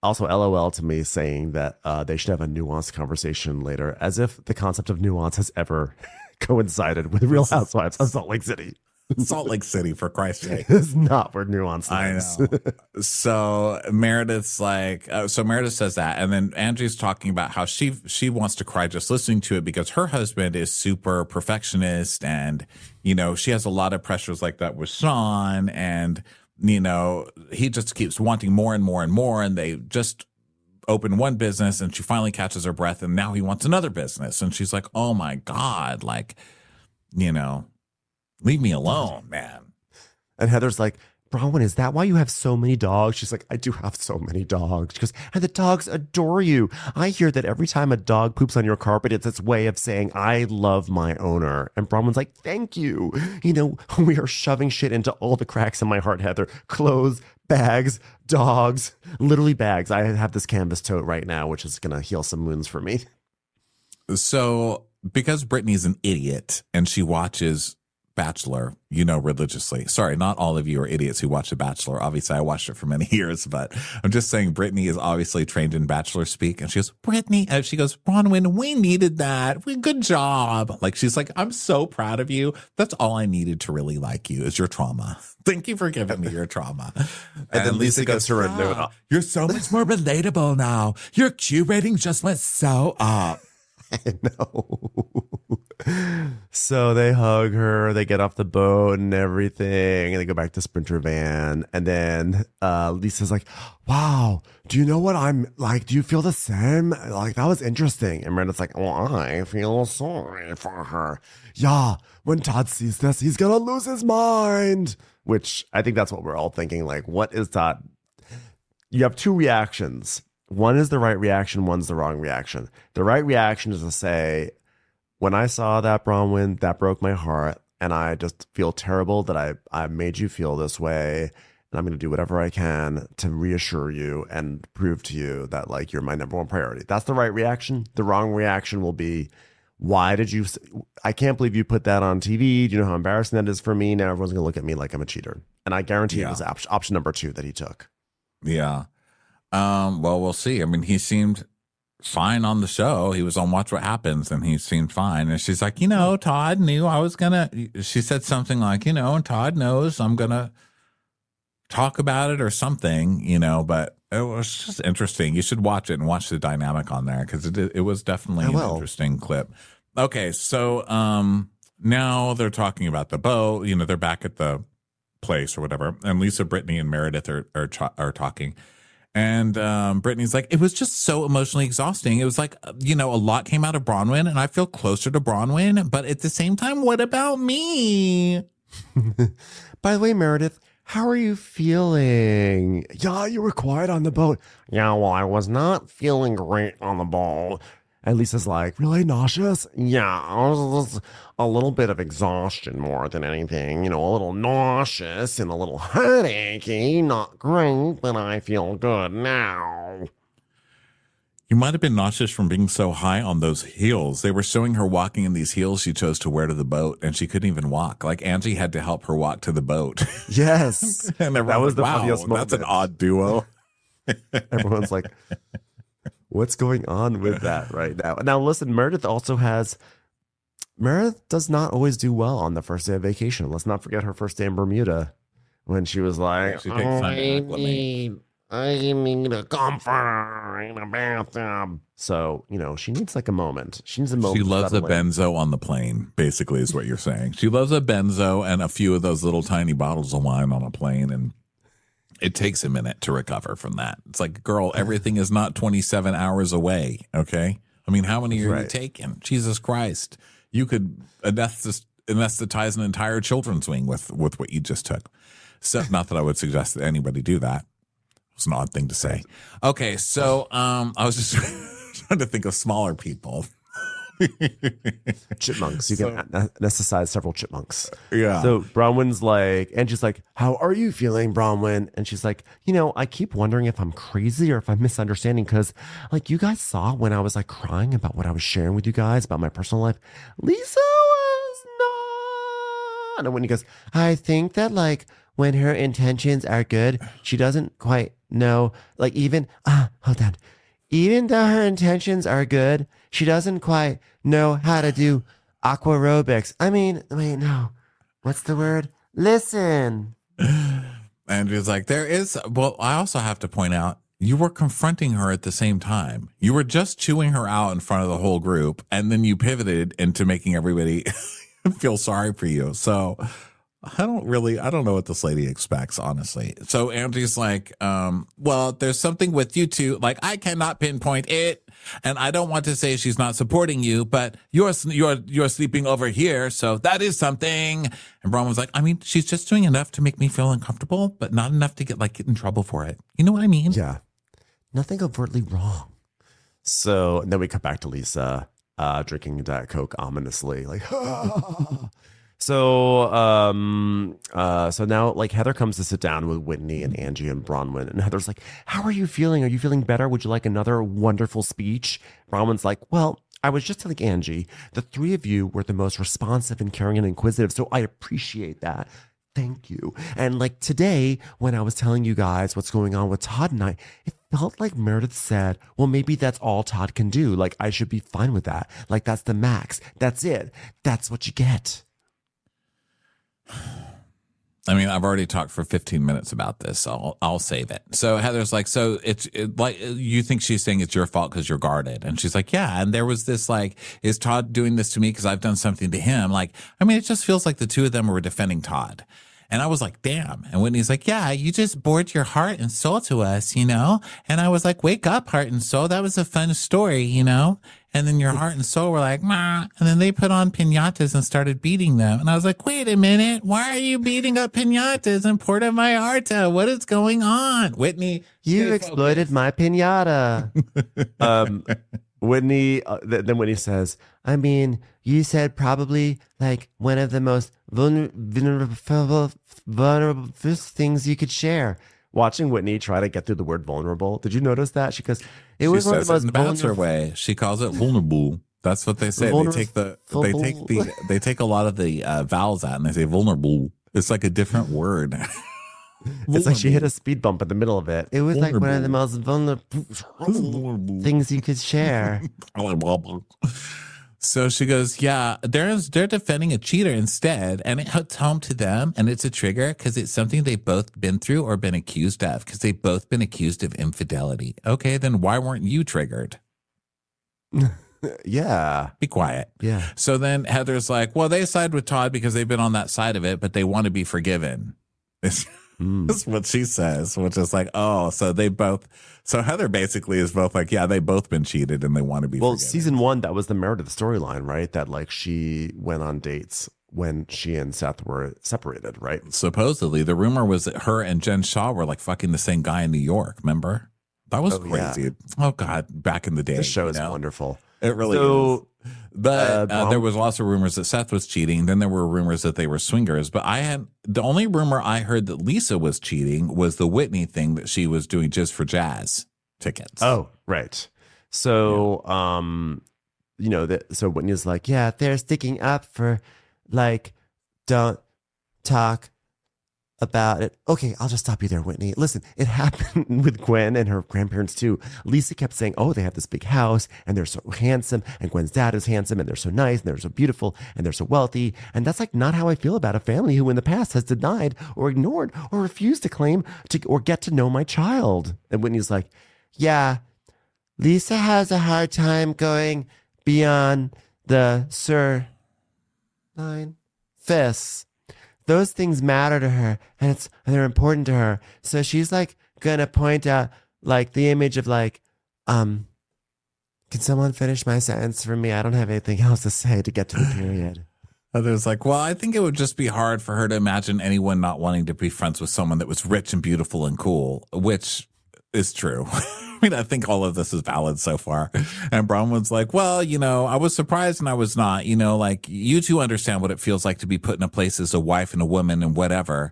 Also, LOL to me saying that they should have a nuanced conversation later, as if the concept of nuance has ever coincided with Real Housewives of Salt Lake City. Salt Lake City, for Christ's sake. It's not where nuance lives. I know. So Meredith's like, so Meredith says that. And then Angie's talking about how she wants to cry just listening to it because her husband is super perfectionist. And, you know, she has a lot of pressures like that with Sean. And, you know, he just keeps wanting more and more and more. And they just open one business and she finally catches her breath. And now he wants another business. And she's like, oh my God, like, you know. Leave me alone, man. And Heather's like, Bronwyn, is that why you have so many dogs? She's like, I do have so many dogs. She goes, and the dogs adore you. I hear that every time a dog poops on your carpet, it's its way of saying, I love my owner. And Bronwyn's like, thank you. You know, we are shoving shit into all the cracks in my heart, Heather. Clothes, bags, dogs, literally bags. I have this canvas tote right now, which is going to heal some wounds for me. So because Brittany's an idiot and she watches Bachelor, you know, religiously. Sorry, not all of you are idiots who watch The Bachelor. Obviously, I watched it for many years, but I'm just saying Brittany is obviously trained in Bachelor speak. And she goes, Brittany, she goes, Bronwyn, we needed that. Good job. Like, she's like, I'm so proud of you. That's all I needed to really like you is your trauma. Thank you for giving me your trauma. And then Lisa goes to her note. You're so much more relatable now. Your Q rating just went so up. I know. So they hug her, they get off the boat and everything, and they go back to Sprinter Van. And then Lisa's like, wow, do you know what I'm like? Do you feel the same? Like, that was interesting. And Meredith's like, well, I feel sorry for her. Yeah, when Todd sees this, he's gonna lose his mind. Which I think that's what we're all thinking. Like, what is Todd? You have two reactions. One is the right reaction, one's the wrong reaction. The right reaction is to say, when I saw that, Bronwyn, that broke my heart, and I just feel terrible that I made you feel this way, and I'm going to do whatever I can to reassure you and prove to you that, like, you're my number one priority. That's the right reaction. The wrong reaction will be, why did you, I can't believe you put that on TV. Do you know how embarrassing that is for me? Now everyone's going to look at me like I'm a cheater. And I guarantee it was option number 2 that he took. Yeah. Well, we'll see. I mean, he seemed fine on the show. He was on Watch What Happens and he seemed fine. And she's like, you know, Todd knew I was she said something like, you know, Todd knows I'm going to talk about it or something, you know, but it was just interesting. You should watch it and watch the dynamic on there because it was definitely an interesting clip. Okay. So, now they're talking about the boat, you know, they're back at the place or whatever. And Lisa, Brittany and Meredith are talking. And Brittany's like, it was just so emotionally exhausting. It was like, you know, a lot came out of Bronwyn and I feel closer to Bronwyn. But at the same time, what about me? By the way, Meredith, how are you feeling? Yeah, you were quiet on the boat. Yeah, well, I was not feeling great on the boat. And Lisa's like, really nauseous? Yeah, I was a little bit of exhaustion more than anything. You know, a little nauseous and a little headachy. Not great, but I feel good now. You might have been nauseous from being so high on those heels. They were showing her walking in these heels she chose to wear to the boat, and she couldn't even walk. Like, Angie had to help her walk to the boat. Yes. And that was the funniest moment. That's an odd duo. Everyone's like, what's going on with that right now? Now, listen, Meredith does not always do well on the first day of vacation. Let's not forget her first day in Bermuda when she was like, I need a comforter in a bathtub. So, you know, she needs like a moment. She needs a moment. She loves a benzo on the plane, basically, is what you're saying. She loves a benzo and a few of those little tiny bottles of wine on a plane, and it takes a minute to recover from that. It's like, girl, everything is not 27 hours away, okay? I mean, how many are you taking? Jesus Christ. You could anesthetize an entire children's wing with what you just took. So, not that I would suggest that anybody do that. It's an odd thing to say. Okay, so I was just trying to think of smaller people. Chipmunks. You can anesthetize several chipmunks. Yeah. So Bronwyn's like, and she's like, how are you feeling, Bronwyn? And she's like, you know, I keep wondering if I'm crazy or if I'm misunderstanding, because like you guys saw when I was like crying about what I was sharing with you guys about my personal life, Lisa was not. And when he goes, I think that like when her intentions are good, she doesn't quite know, like even, hold on. Even though her intentions are good, she doesn't quite know how to do aquarobics. I mean, wait, no. What's the word? Listen. Andrew's like, well, I also have to point out, you were confronting her at the same time. You were just chewing her out in front of the whole group, and then you pivoted into making everybody feel sorry for you. So I don't know what this lady expects, honestly. So Andrew's like, well, there's something with you two. Like, I cannot pinpoint it, and I don't want to say she's not supporting you, but you're sleeping over here, so that is something. And Braun was like, I mean, she's just doing enough to make me feel uncomfortable, but not enough to get in trouble for it. You know what I mean? Yeah. Nothing overtly wrong. So and then we come back to Lisa drinking Diet Coke ominously, like, So now like Heather comes to sit down with Whitney and Angie and Bronwyn, and Heather's like, how are you feeling? Are you feeling better? Would you like another wonderful speech? Bronwyn's like, well, I was just telling Angie, the three of you were the most responsive and caring and inquisitive, so I appreciate that. Thank you. And like today, when I was telling you guys what's going on with Todd and I, it felt like Meredith said, well, maybe that's all Todd can do. Like, I should be fine with that. Like, that's the max. That's it. That's what you get. I mean, I've already talked for 15 minutes about this, so I'll save it. So Heather's like, so it's like, you think she's saying it's your fault because you're guarded. And she's like, yeah. And there was this like, is Todd doing this to me because I've done something to him? Like, I mean, it just feels like the two of them were defending Todd. And I was like, damn. And Whitney's like, yeah, you just bored your heart and soul to us, you know? And I was like, wake up, heart and soul. That was a fun story, you know? And then your heart and soul were like, nah. And then they put on piñatas and started beating them. And I was like, wait a minute. Why are you beating up piñatas in Puerto Vallarta? What is going on? Whitney. You exploited my piñata. Whitney, then Whitney says, I mean, you said probably like one of the most vulnerable things you could share. Watching Whitney try to get through the word vulnerable. Did you notice that? She goes, it was one of the most bouncer way. She calls it vulnerable. That's what they say. They take a lot of the vowels out and they say vulnerable. It's like a different word. It's like she hit a speed bump in the middle of it. It was like one of the most vulnerable things you could share. So she goes, yeah, they're defending a cheater instead, and it hits home to them, and it's a trigger because it's something they've both been through or been accused of, because they've both been accused of infidelity. Okay, then why weren't you triggered? Yeah. Be quiet. Yeah. So then Heather's like, well, they side with Todd because they've been on that side of it, but they want to be forgiven. That's what she says, which is like, oh, so Heather basically is both like, yeah, they've both been cheated and they want to be forgiven. Season 1, that was the Meredith storyline, right? That like she went on dates when she and Seth were separated, right? Supposedly. The rumor was that her and Jen Shaw were like fucking the same guy in New York, remember? That was crazy. Yeah. Oh, God, back in the day. The show is wonderful. It really is. But there was lots of rumors that Seth was cheating. Then there were rumors that they were swingers. But the only rumor I heard that Lisa was cheating was the Whitney thing that she was doing just for jazz tickets. Oh, right. So, so Whitney's like, yeah, they're sticking up for like, don't talk about it. Okay, I'll just stop you there, Whitney. Listen, it happened with Gwen and her grandparents too. Lisa kept saying, oh, they have this big house and they're so handsome, and Gwen's dad is handsome and they're so nice and they're so beautiful and they're so wealthy. And that's like not how I feel about a family who in the past has denied or ignored or refused to claim or get to know my child. And Whitney's like, yeah, Lisa has a hard time going beyond the sirloin fists. Those things matter to her, and they're important to her. So she's like gonna point out like the image of like, can someone finish my sentence for me? I don't have anything else to say to get to the period. Others like, well, I think it would just be hard for her to imagine anyone not wanting to be friends with someone that was rich and beautiful and cool, which is true. I mean, I think all of this is valid so far. And Bronwyn's like, well, I was surprised and I was not, like you two understand what it feels like to be put in a place as a wife and a woman and whatever.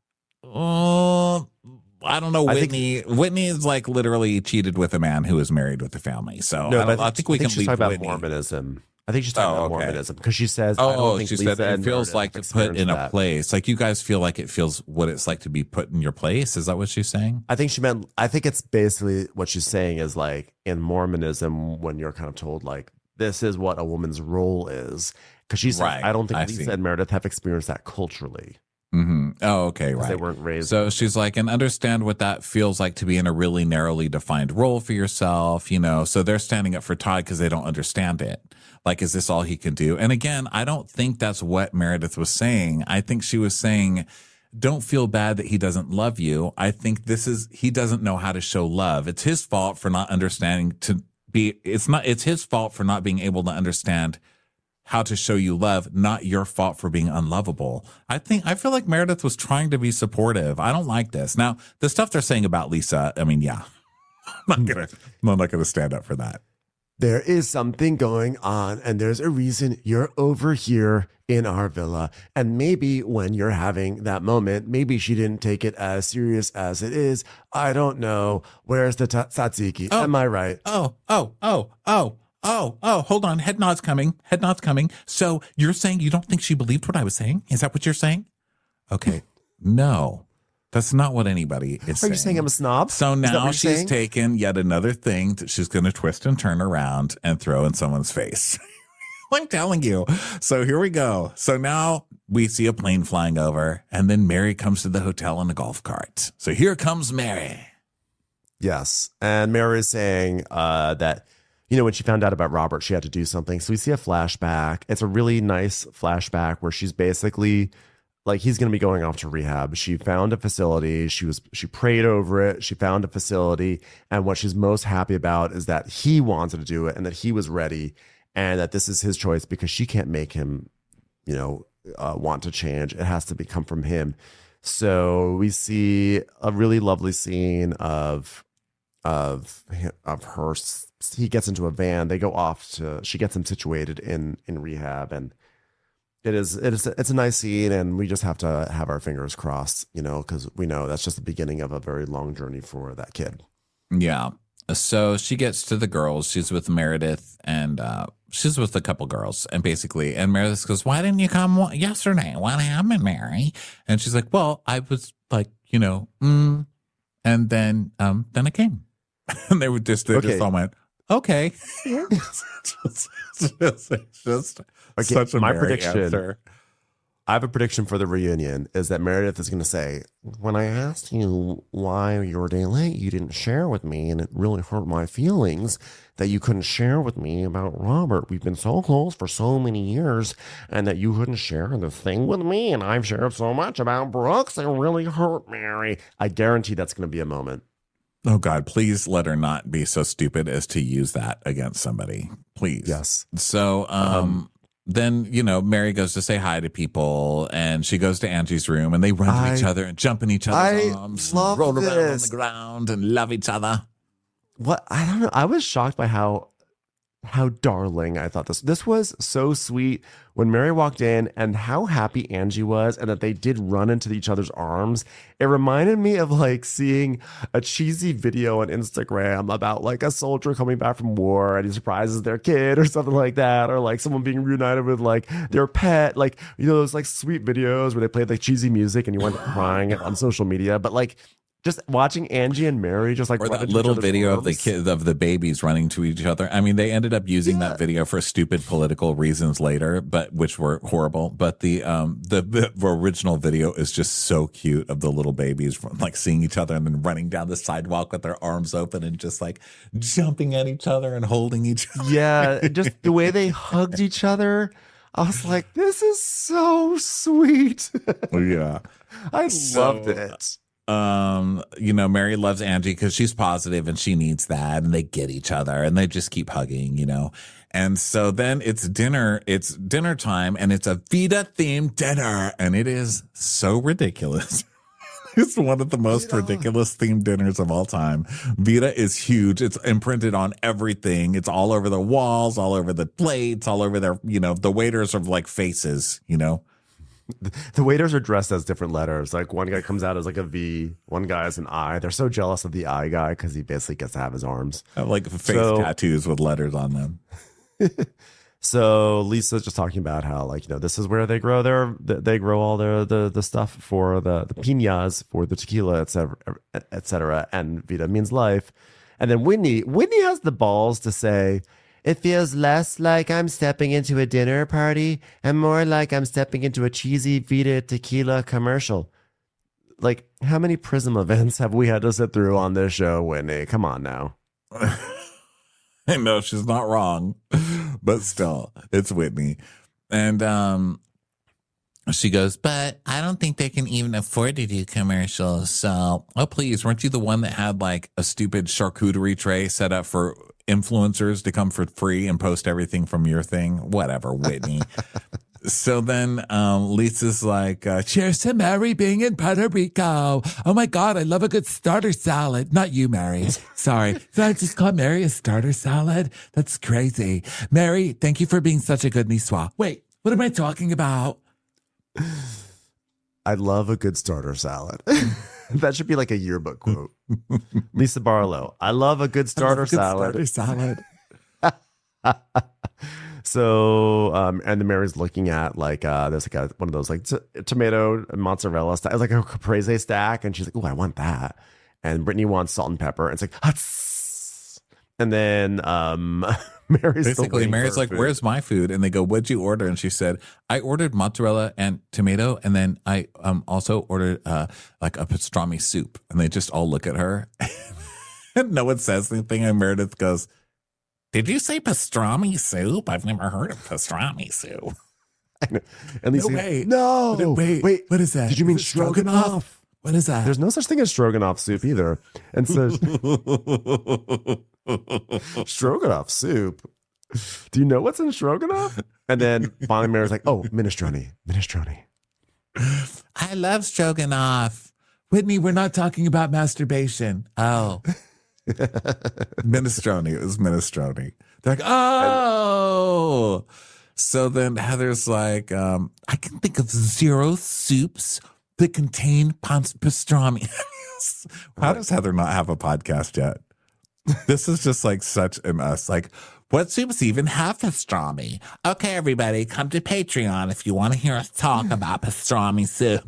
I don't know. Whitney is like literally cheated with a man who is married with a family. So no, I think we can leave talk about Whitney. Mormonism. I think she's talking about Mormonism because she says, I don't think she Lisa said it and feels Meredith like have to put in a that. place. Like you guys feel like it feels what it's like to be put in your place. Is that what she's saying? I think it's basically what she's saying is like in Mormonism, when you're kind of told like, this is what a woman's role is. Because she said, I don't think Lisa and Meredith have experienced that culturally. Mm-hmm. Oh, okay, right. They weren't raised. So she's like, and understand what that feels like to be in a really narrowly defined role for yourself, you know. So they're standing up for Todd because they don't understand it. Like, is this all he can do? And again, I don't think that's what Meredith was saying. I think she was saying, don't feel bad that he doesn't love you. I think he doesn't know how to show love. It's his fault for not understanding it's his fault for not being able to understand how to show you love, not your fault for being unlovable. I feel like Meredith was trying to be supportive. I don't like this. Now, the stuff they're saying about Lisa, I mean, yeah, I'm not gonna stand up for that. There is something going on, and there's a reason you're over here in our villa. And maybe when you're having that moment, maybe she didn't take it as serious as it is. I don't know. Where's the tzatziki? Am I right? Oh, hold on. Head nod's coming. So you're saying you don't think she believed what I was saying? Is that what you're saying? Okay. No, that's not what anybody is saying. Are you saying I'm a snob? So now she's taken yet another thing that she's going to twist and turn around and throw in someone's face. I'm telling you. So here we go. So now we see a plane flying over, and then Mary comes to the hotel in a golf cart. So here comes Mary. Yes. And Mary is saying that, you know, when she found out about Robert, she had to do something. So we see a flashback. It's a really nice flashback where she's basically like, he's going to be going off to rehab. She found a facility. She prayed over it. She found a facility. And what she's most happy about is that he wanted to do it and that he was ready and that this is his choice because she can't make him, you know, want to change. It has to come from him. So we see a really lovely scene of her. He gets into a van. They go off she gets him situated in rehab, and it's a nice scene, and we just have to have our fingers crossed, you know, because we know that's just the beginning of a very long journey for that kid. Yeah. So she gets to the girls. She's with Meredith, and she's with a couple girls, and Meredith goes, "Why didn't you come yesterday? What happened, Mary?" And she's like, "Well, I was like, you know, and then I came." And they just all went, okay. just such a my Mary prediction. answer. I have a prediction for the reunion is that Meredith is going to say, when I asked you why you were a day late, you didn't share with me, and it really hurt my feelings that you couldn't share with me about Robert. We've been so close for so many years, and that you couldn't share the thing with me, and I've shared so much about Brooks. It really hurt Mary. I guarantee that's going to be a moment. Oh, God, please let her not be so stupid as to use that against somebody. Please. Yes. So then, you know, Mary goes to say hi to people, and she goes to Angie's room, and they run to each other and jump in each other's arms, and roll around on the ground and love each other. What? I don't know. I was shocked by how darling I thought this was so sweet when Mary walked in, and how happy Angie was, and that they did run into each other's arms. It reminded me of like seeing a cheesy video on Instagram about like a soldier coming back from war and he surprises their kid or something like that, or like someone being reunited with like their pet, like, you know, those like sweet videos where they played like cheesy music and you went crying on social media. But like, just watching Angie and Mary just like, or that little video of the kids, of the babies running to each other. I mean, they ended up using that video for stupid political reasons later, but which were horrible. But the original video is just so cute of the little babies like seeing each other and then running down the sidewalk with their arms open and just like jumping at each other and holding each other. Yeah, just the way they hugged each other. I was like, this is so sweet. Yeah, I loved it. You know, Mary loves Angie because she's positive and she needs that, and they get each other and they just keep hugging, you know. And so then it's dinner time, and it's a Vida themed dinner, and it is so ridiculous. It's one of the most ridiculous themed dinners of all time. Vida is huge. It's imprinted on everything. It's all over the walls, all over the plates, all over their, you know, the waiters are like faces, you know. The waiters are dressed as different letters. Like one guy comes out as like a V, one guy as an I. They're so jealous of the I guy because he basically gets to have his arms. Have like face tattoos with letters on them. So Lisa's just talking about how, like, this is where they grow all the stuff for the piñas for the tequila, et cetera. And Vida means life. And then Whitney has the balls to say, it feels less like I'm stepping into a dinner party and more like I'm stepping into a cheesy Vida tequila commercial. Like, how many Prism events have we had to sit through on this show, Whitney? Come on now. I know she's not wrong, but still, it's Whitney. And she goes, but I don't think they can even afford to do commercials. So, oh, please, weren't you the one that had like a stupid charcuterie tray set up for influencers to come for free and post everything from your thing? Whatever, Whitney. So then Lisa's like, cheers to Mary being in Puerto Rico. Oh my God, I love a good starter salad. Not you, Mary. Sorry. Did I just call Mary a starter salad? That's crazy. Mary, thank you for being such a good niçoise. Wait, what am I talking about? I love a good starter salad. That should be like a yearbook quote. Lisa Barlow, I love a good starter salad. So, and then Mary's looking at like, there's like one of those like tomato and mozzarella stack, like a caprese stack. And she's like, oh, I want that. And Brittany wants salt and pepper. And it's like, Hutz! And then, Mary's like, where's my food? And they go, what'd you order? And she said, I ordered mozzarella and tomato. And then I, also ordered, like a pastrami soup. And they just all look at her and no one says anything. And Meredith goes, did you say pastrami soup? I've never heard of pastrami soup. I know. And Lisa, wait, what is that? Did you mean stroganoff? What is that? There's no such thing as stroganoff soup either. And so stroganoff soup. Do you know what's in stroganoff? And then finally Mary's like, oh, minestrone. I love stroganoff. Whitney, we're not talking about masturbation. Oh. Minestrone. It was minestrone. They're like, oh. So then Heather's like, I can think of 0 soups that contain pastrami. How does Heather not have a podcast yet? This is just like such an us. Like, what soups even have pastrami? Okay, everybody, come to Patreon if you want to hear us talk about pastrami soup.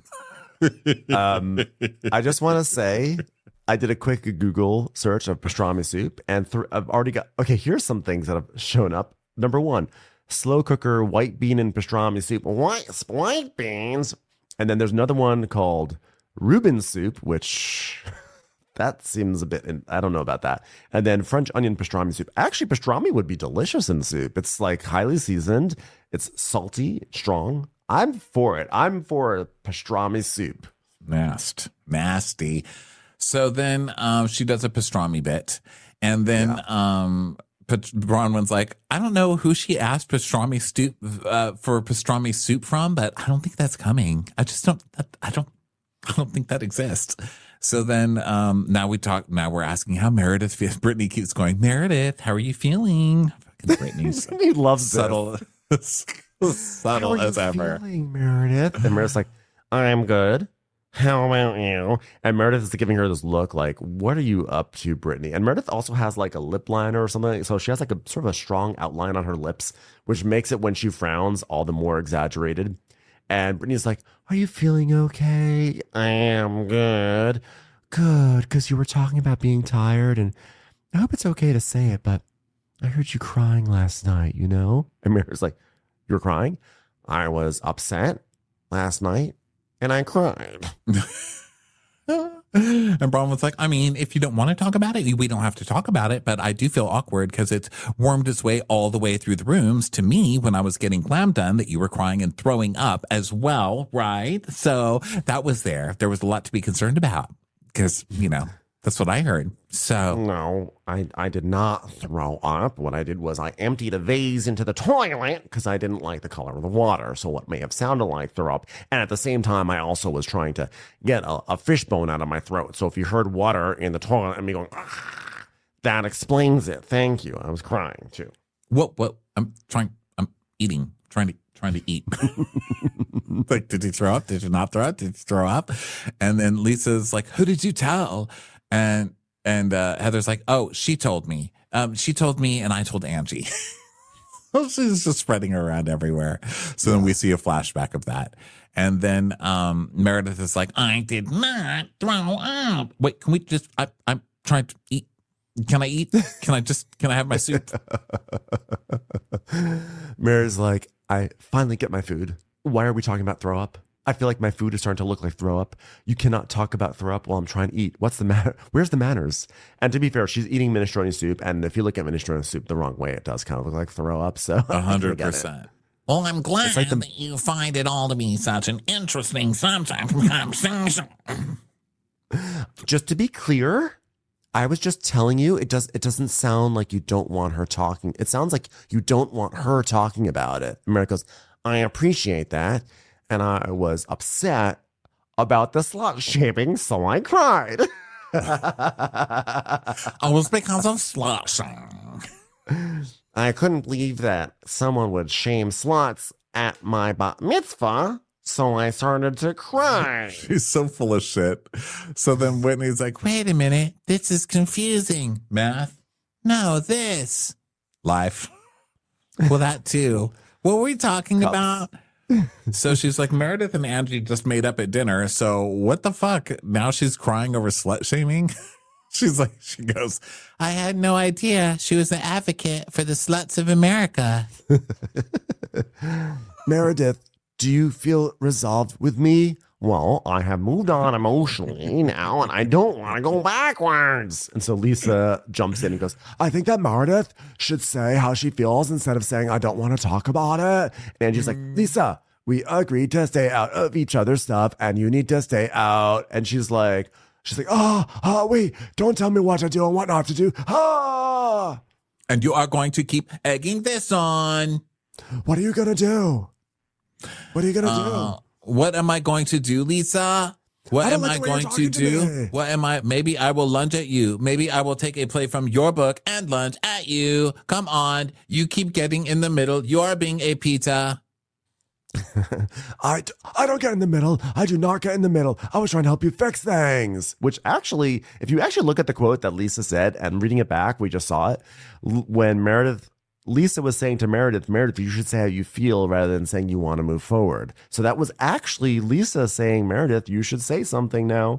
I just want to say, I did a quick Google search of pastrami soup, and I've already got, okay, here's some things that have shown up. Number 1, slow cooker white bean and pastrami soup. White beans. And then there's another one called Reuben soup, which that seems a bit, I don't know about that. And then French onion pastrami soup. Actually, pastrami would be delicious in soup. It's like highly seasoned. It's salty, strong. I'm for it. I'm for pastrami soup. Nasty. So then she does a pastrami bit. And then Bronwyn's like, I don't know who she asked pastrami soup from, but I don't think that's coming. I don't think that exists. So then now we're asking how Meredith feels. Brittany keeps going, Meredith, how are you feeling? Fucking Brittany's he loves subtle how as ever. Feeling, Meredith? And Meredith's like, I'm good. How about you? And Meredith is giving her this look like, what are you up to, Brittany? And Meredith also has like a lip liner or something. So she has like a sort of a strong outline on her lips, which makes it when she frowns all the more exaggerated. And Brittany's like, are you feeling okay? I am good. Good, because you were talking about being tired. And I hope it's okay to say it, but I heard you crying last night, you know? And Meredith's like, you were crying? I was upset last night. And I cried. And Bronwyn's like, I mean, if you don't want to talk about it, we don't have to talk about it. But I do feel awkward because it's wormed its way all the way through the rooms to me when I was getting glam done that you were crying and throwing up as well, right? So that was there. There was a lot to be concerned about because, that's what I heard. So no, I did not throw up. What I did was I emptied a vase into the toilet because I didn't like the color of the water. So what may have sounded like throw up. And at the same time, I also was trying to get a fishbone out of my throat. So if you heard water in the toilet and me going, that explains it. Thank you. I was crying too. What? I'm eating, trying to eat. Like, did you throw up? Did you not throw up? Did you throw up? And then Lisa's like, who did you tell? And Heather's like, oh, she told me. She told me and I told Angie. She's just spreading her around everywhere. So then we see a flashback of that. And then Meredith is like, I did not throw up. Wait, can we just, I'm trying to eat. Can I eat? Can I have my soup? Meredith's like, I finally get my food. Why are we talking about throw up? I feel like my food is starting to look like throw up. You cannot talk about throw up while I'm trying to eat. What's the matter? Where's the manners? And to be fair, she's eating minestrone soup. And if you look at minestrone soup the wrong way, it does kind of look like throw up. So 100%. Well, I'm glad that you find it all to be such an interesting subject conversation. Just to be clear, I was just telling you, it doesn't sound like you don't want her talking. It sounds like you don't want her talking about it. Meredith goes, I appreciate that. And I was upset about the slut shaming, so I cried. It was because of slut shaming. I couldn't believe that someone would shame sluts at my bat mitzvah, so I started to cry. She's so full of shit. So then Whitney's like, Wait a minute, this is confusing. math, No, this. life. Well, that too. What were we talking about? So she's like, Meredith and Angie just made up at dinner. So what the fuck? Now she's crying over slut shaming. She's like, she goes, I had no idea she was an advocate for the sluts of America. Meredith, do you feel resolved with me? Well, I have moved on emotionally now, and I don't want to go backwards. And so Lisa jumps in and goes, I think that Meredith should say how she feels instead of saying, I don't want to talk about it. And she's like, Lisa, we agreed to stay out of each other's stuff, and you need to stay out. And she's like, wait, don't tell me what to do and what not to do. and you are going to keep egging this on. What are you going to do? What are you going to do? What am I going to do, Lisa? What am I going to do? What am I? Maybe I will lunge at you. Maybe I will take a play from your book and lunge at you. Come on. You keep getting in the middle. You are being a pizza. I don't get in the middle. I do not get in the middle. I was trying to help you fix things. Which actually, if you actually look at the quote that Lisa said and reading it back, we just saw it. When Lisa was saying to Meredith, you should say how you feel rather than saying you want to move forward. So that was actually Lisa saying, Meredith, you should say something now.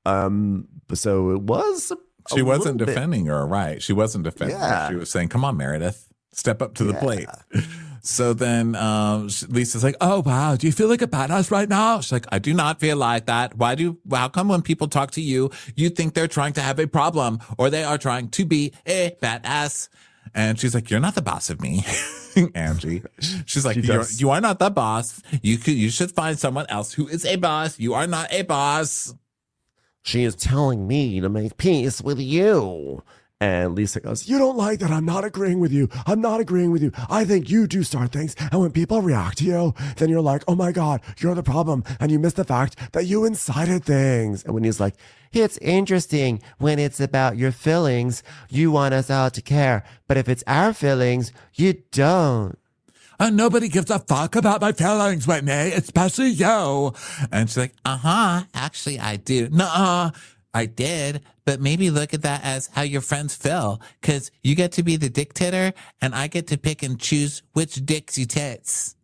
So it was. She wasn't defending her, right? She wasn't defending her. She was saying, come on, Meredith, step up to the plate. So then Lisa's like, oh, wow, do you feel like a badass right now? She's like, I do not feel like that. How come when people talk to you, you think they're trying to have a problem or they are trying to be a badass? And she's like, you're not the boss of me, Angie. She's like, you are not the boss. You should find someone else who is a boss. You are not a boss. She is telling me to make peace with you. And Lisa goes, you don't like that I'm not agreeing with you. I'm not agreeing with you. I think you do start things. And when people react to you, then you're like, oh my God, you're the problem. And you miss the fact that you incited things. And when he's like, it's interesting when it's about your feelings, you want us all to care. But if it's our feelings, you don't. Nobody gives a fuck about my feelings, Whitney, especially you. And she's like, actually I do. Nuh-uh. I did, but maybe look at that as how your friends feel, because you get to be the dictator and I get to pick and choose which dicks you tits.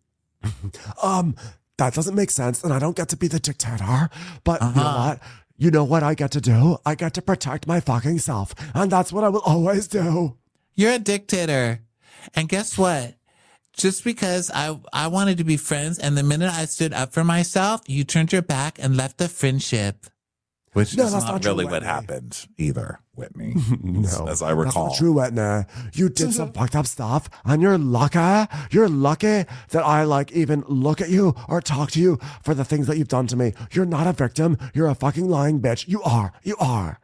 That doesn't make sense, and I don't get to be the dictator. But you know what? You know what I get to do? I get to protect my fucking self, and that's what I will always do. You're a dictator. And guess what? Just because I wanted to be friends, and the minute I stood up for myself, you turned your back and left the friendship. Which is not really what happened either, Whitney. No, as I recall. That's not true, Whitney. You did some fucked up stuff, and you're lucky. You're lucky that I even look at you or talk to you for the things that you've done to me. You're not a victim. You're a fucking lying bitch. You are. You are.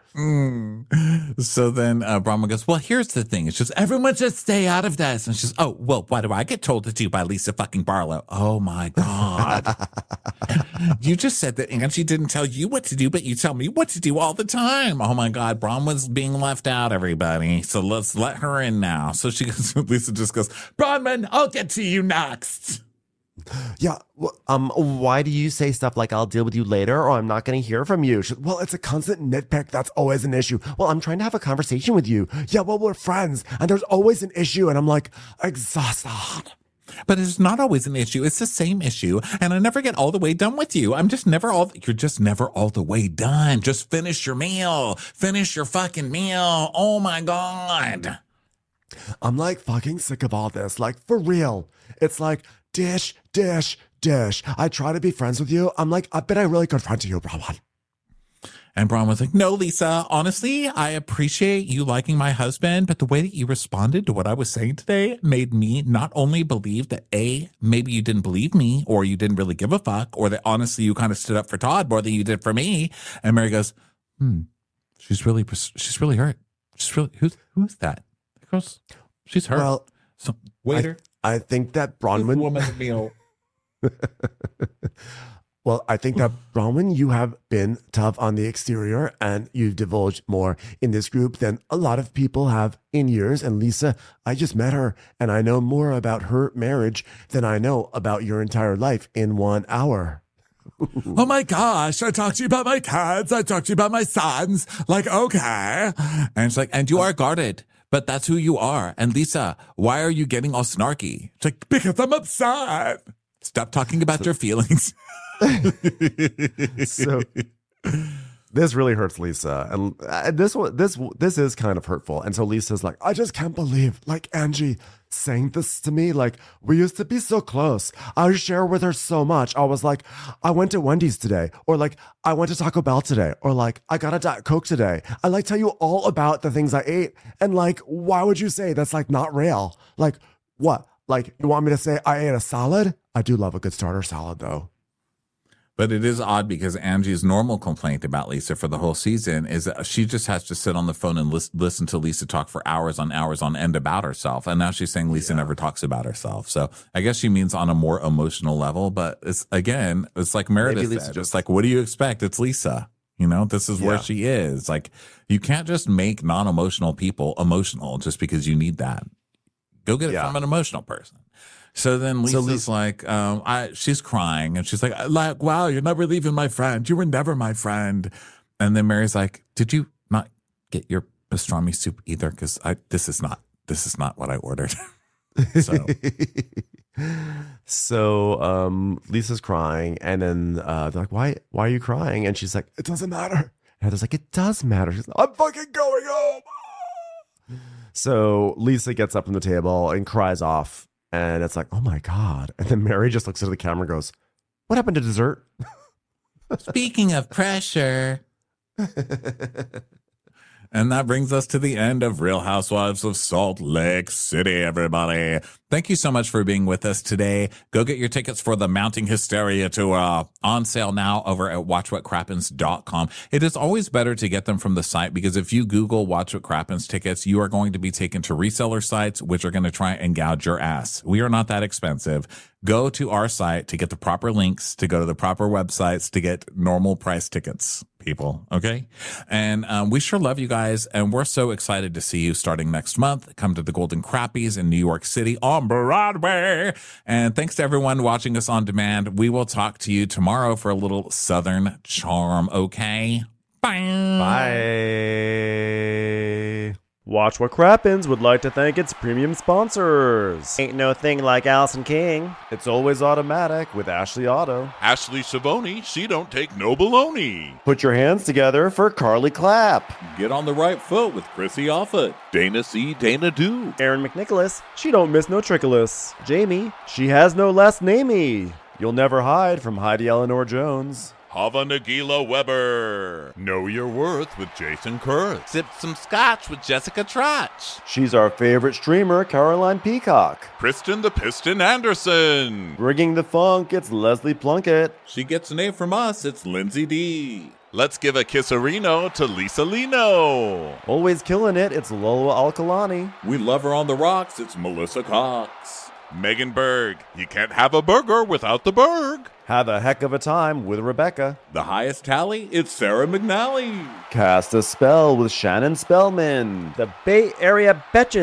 So then Brahma goes, well, here's the thing. It's just everyone just stay out of this. And she's, oh, well, why do I get told to do by Lisa fucking Barlow? Oh, my God. You just said that Angie didn't tell you what to do, but you tell me what to do all the time. Oh, my God. Brahma's being left out, everybody. So let's let her in now. So she goes, Lisa just goes, Brahman, I'll get to you next. Yeah, why do you say stuff like I'll deal with you later or I'm not going to hear from you? Well, it's a constant nitpick. That's always an issue. Well, I'm trying to have a conversation with you. Yeah, well, we're friends and there's always an issue. And I'm like, exhausted. But it's not always an issue. It's the same issue. And I never get all the way done with you. You're just never all the way done. Just finish your meal. Finish your fucking meal. Oh my God. I'm like fucking sick of all this. Like for real. It's like dish, dish, dish. I try to be friends with you. I'm like, I've been a really good friend to you, Braun. And Braun was like, no, Lisa, honestly, I appreciate you liking my husband, but the way that you responded to what I was saying today made me not only believe that A, maybe you didn't believe me or you didn't really give a fuck, or that honestly you kind of stood up for Todd more than you did for me. And Mary goes, she's really hurt. Who's that? Girls, she's hurt. Well, so, waiter. I think that Bronwyn... woman's meal. Well, I think that, Bronwyn, you have been tough on the exterior and you've divulged more in this group than a lot of people have in years. And Lisa, I just met her and I know more about her marriage than I know about your entire life in 1 hour. Oh my gosh, I talked to you about my kids. I talked to you about my sons. Like, okay. And it's like, and you are guarded, but that's who you are. And Lisa, why are you getting all snarky? It's like, because I'm upset. Stop talking about your feelings. So this really hurts Lisa, and this is kind of hurtful. And so Lisa's like, I just can't believe like Angie saying this to me. Like, we used to be so close. I share with her so much. I was like, I went to Wendy's today, or like I went to Taco Bell today, or like I got a Diet Coke today. I like tell you all about the things I ate, and like, why would you say that's like not real? Like, what? Like, you want me to say I ate a salad? I do love a good starter salad though. But it is odd because Angie's normal complaint about Lisa for the whole season is that she just has to sit on the phone and listen to Lisa talk for hours on end about herself. And now she's saying Lisa never talks about herself. So I guess she means on a more emotional level. But it's like Meredith said. It's like, what do you expect? It's Lisa. You know, this is where she is. Like, you can't just make non-emotional people emotional just because you need that. Go get it from an emotional person. So then Lisa's like, she's crying and she's like, wow, you're never leaving my friend. You were never my friend. And then Mary's like, did you not get your pastrami soup either? Because this is not what I ordered. So Lisa's crying, and then they're like, why are you crying? And she's like, it doesn't matter. And Heather's like, it does matter. She's like, I'm fucking going home. So Lisa gets up from the table and cries off. And it's like, oh my God. And then Mary just looks at the camera and goes, what happened to dessert? Speaking of pressure. And that brings us to the end of Real Housewives of Salt Lake City, everybody. Thank you so much for being with us today. Go get your tickets for the Mounting Hysteria tour on sale now over at watchwhatcrappens.com. It is always better to get them from the site because if you Google Watch What Crappens tickets, you are going to be taken to reseller sites, which are going to try and gouge your ass. We are not that expensive. Go to our site to get the proper links, to go to the proper websites, to get normal price tickets, people. Okay. And we sure love you guys. And we're so excited to see you starting next month. Come to the Golden Crappies in New York City on Broadway. And thanks to everyone watching us on demand. We will talk to you tomorrow for a little Southern charm. Okay. Bye. Bye. Watch What Crappens would like to thank its premium sponsors. Ain't no thing like Allison King. It's always automatic with Ashley Auto. Ashley Savoni, she don't take no baloney. Put your hands together for Carly Clapp. Get on the right foot with Chrissy Offutt. Dana C. Dana Do. Aaron McNicholas, she don't miss no trickolas. Jamie, she has no last namey. You'll never hide from Heidi Eleanor Jones. Hava Nagila Weber. Know Your Worth with Jason Kurth. Sip some scotch with Jessica Trotch. She's our favorite streamer, Caroline Peacock. Kristen the Piston Anderson. Bringing the funk, it's Leslie Plunkett. She gets an A from us. It's Lindsay D. Let's give a kisserino to Lisa Lino. Always killing it, it's Lola Alkalani. We love her on the rocks. It's Melissa Cox. Megan Berg. You can't have a burger without the Berg. Have a heck of a time with Rebecca. The highest tally, it's Sarah McNally. Cast a spell with Shannon Spellman. The Bay Area Betches.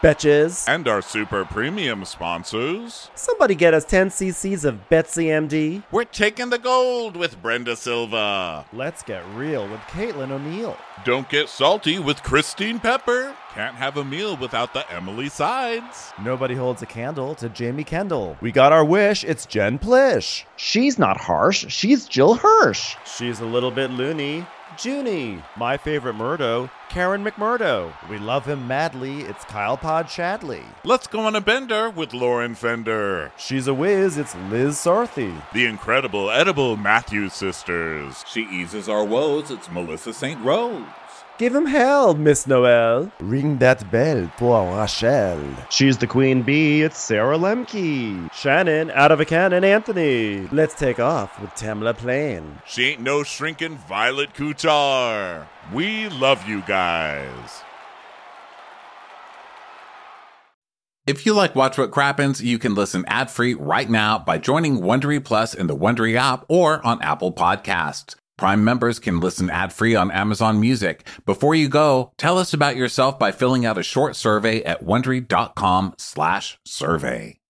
betches. And our super premium sponsors. Somebody get us 10 cc's of Betsy MD. We're taking the gold with Brenda Silva. Let's get real with Caitlin O'Neill. Don't get salty with Christine Pepper. Can't have a meal without the Emily Sides. Nobody holds a candle to Jamie Kendall. We got our wish, it's Jen Plish. She's not harsh, she's Jill Hirsch. She's a little bit loony. Junie. My favorite Murdo, Karen McMurdo. We love him madly, it's Kyle Pod Shadley. Let's go on a bender with Lauren Fender. She's a whiz, it's Liz Sarthy. The incredible edible Matthews sisters. She eases our woes, it's Melissa St. Rose. Give him hell, Miss Noel. Ring that bell for Rachel. She's the queen bee, it's Sarah Lemke. Shannon, out of a cannon, Anthony. Let's take off with Tamla Plain. She ain't no shrinking Violet Kuchar. We love you guys. If you like Watch What Crappens, you can listen ad-free right now by joining Wondery Plus in the Wondery app or on Apple Podcasts. Prime members can listen ad-free on Amazon Music. Before you go, tell us about yourself by filling out a short survey at Wondery.com/survey.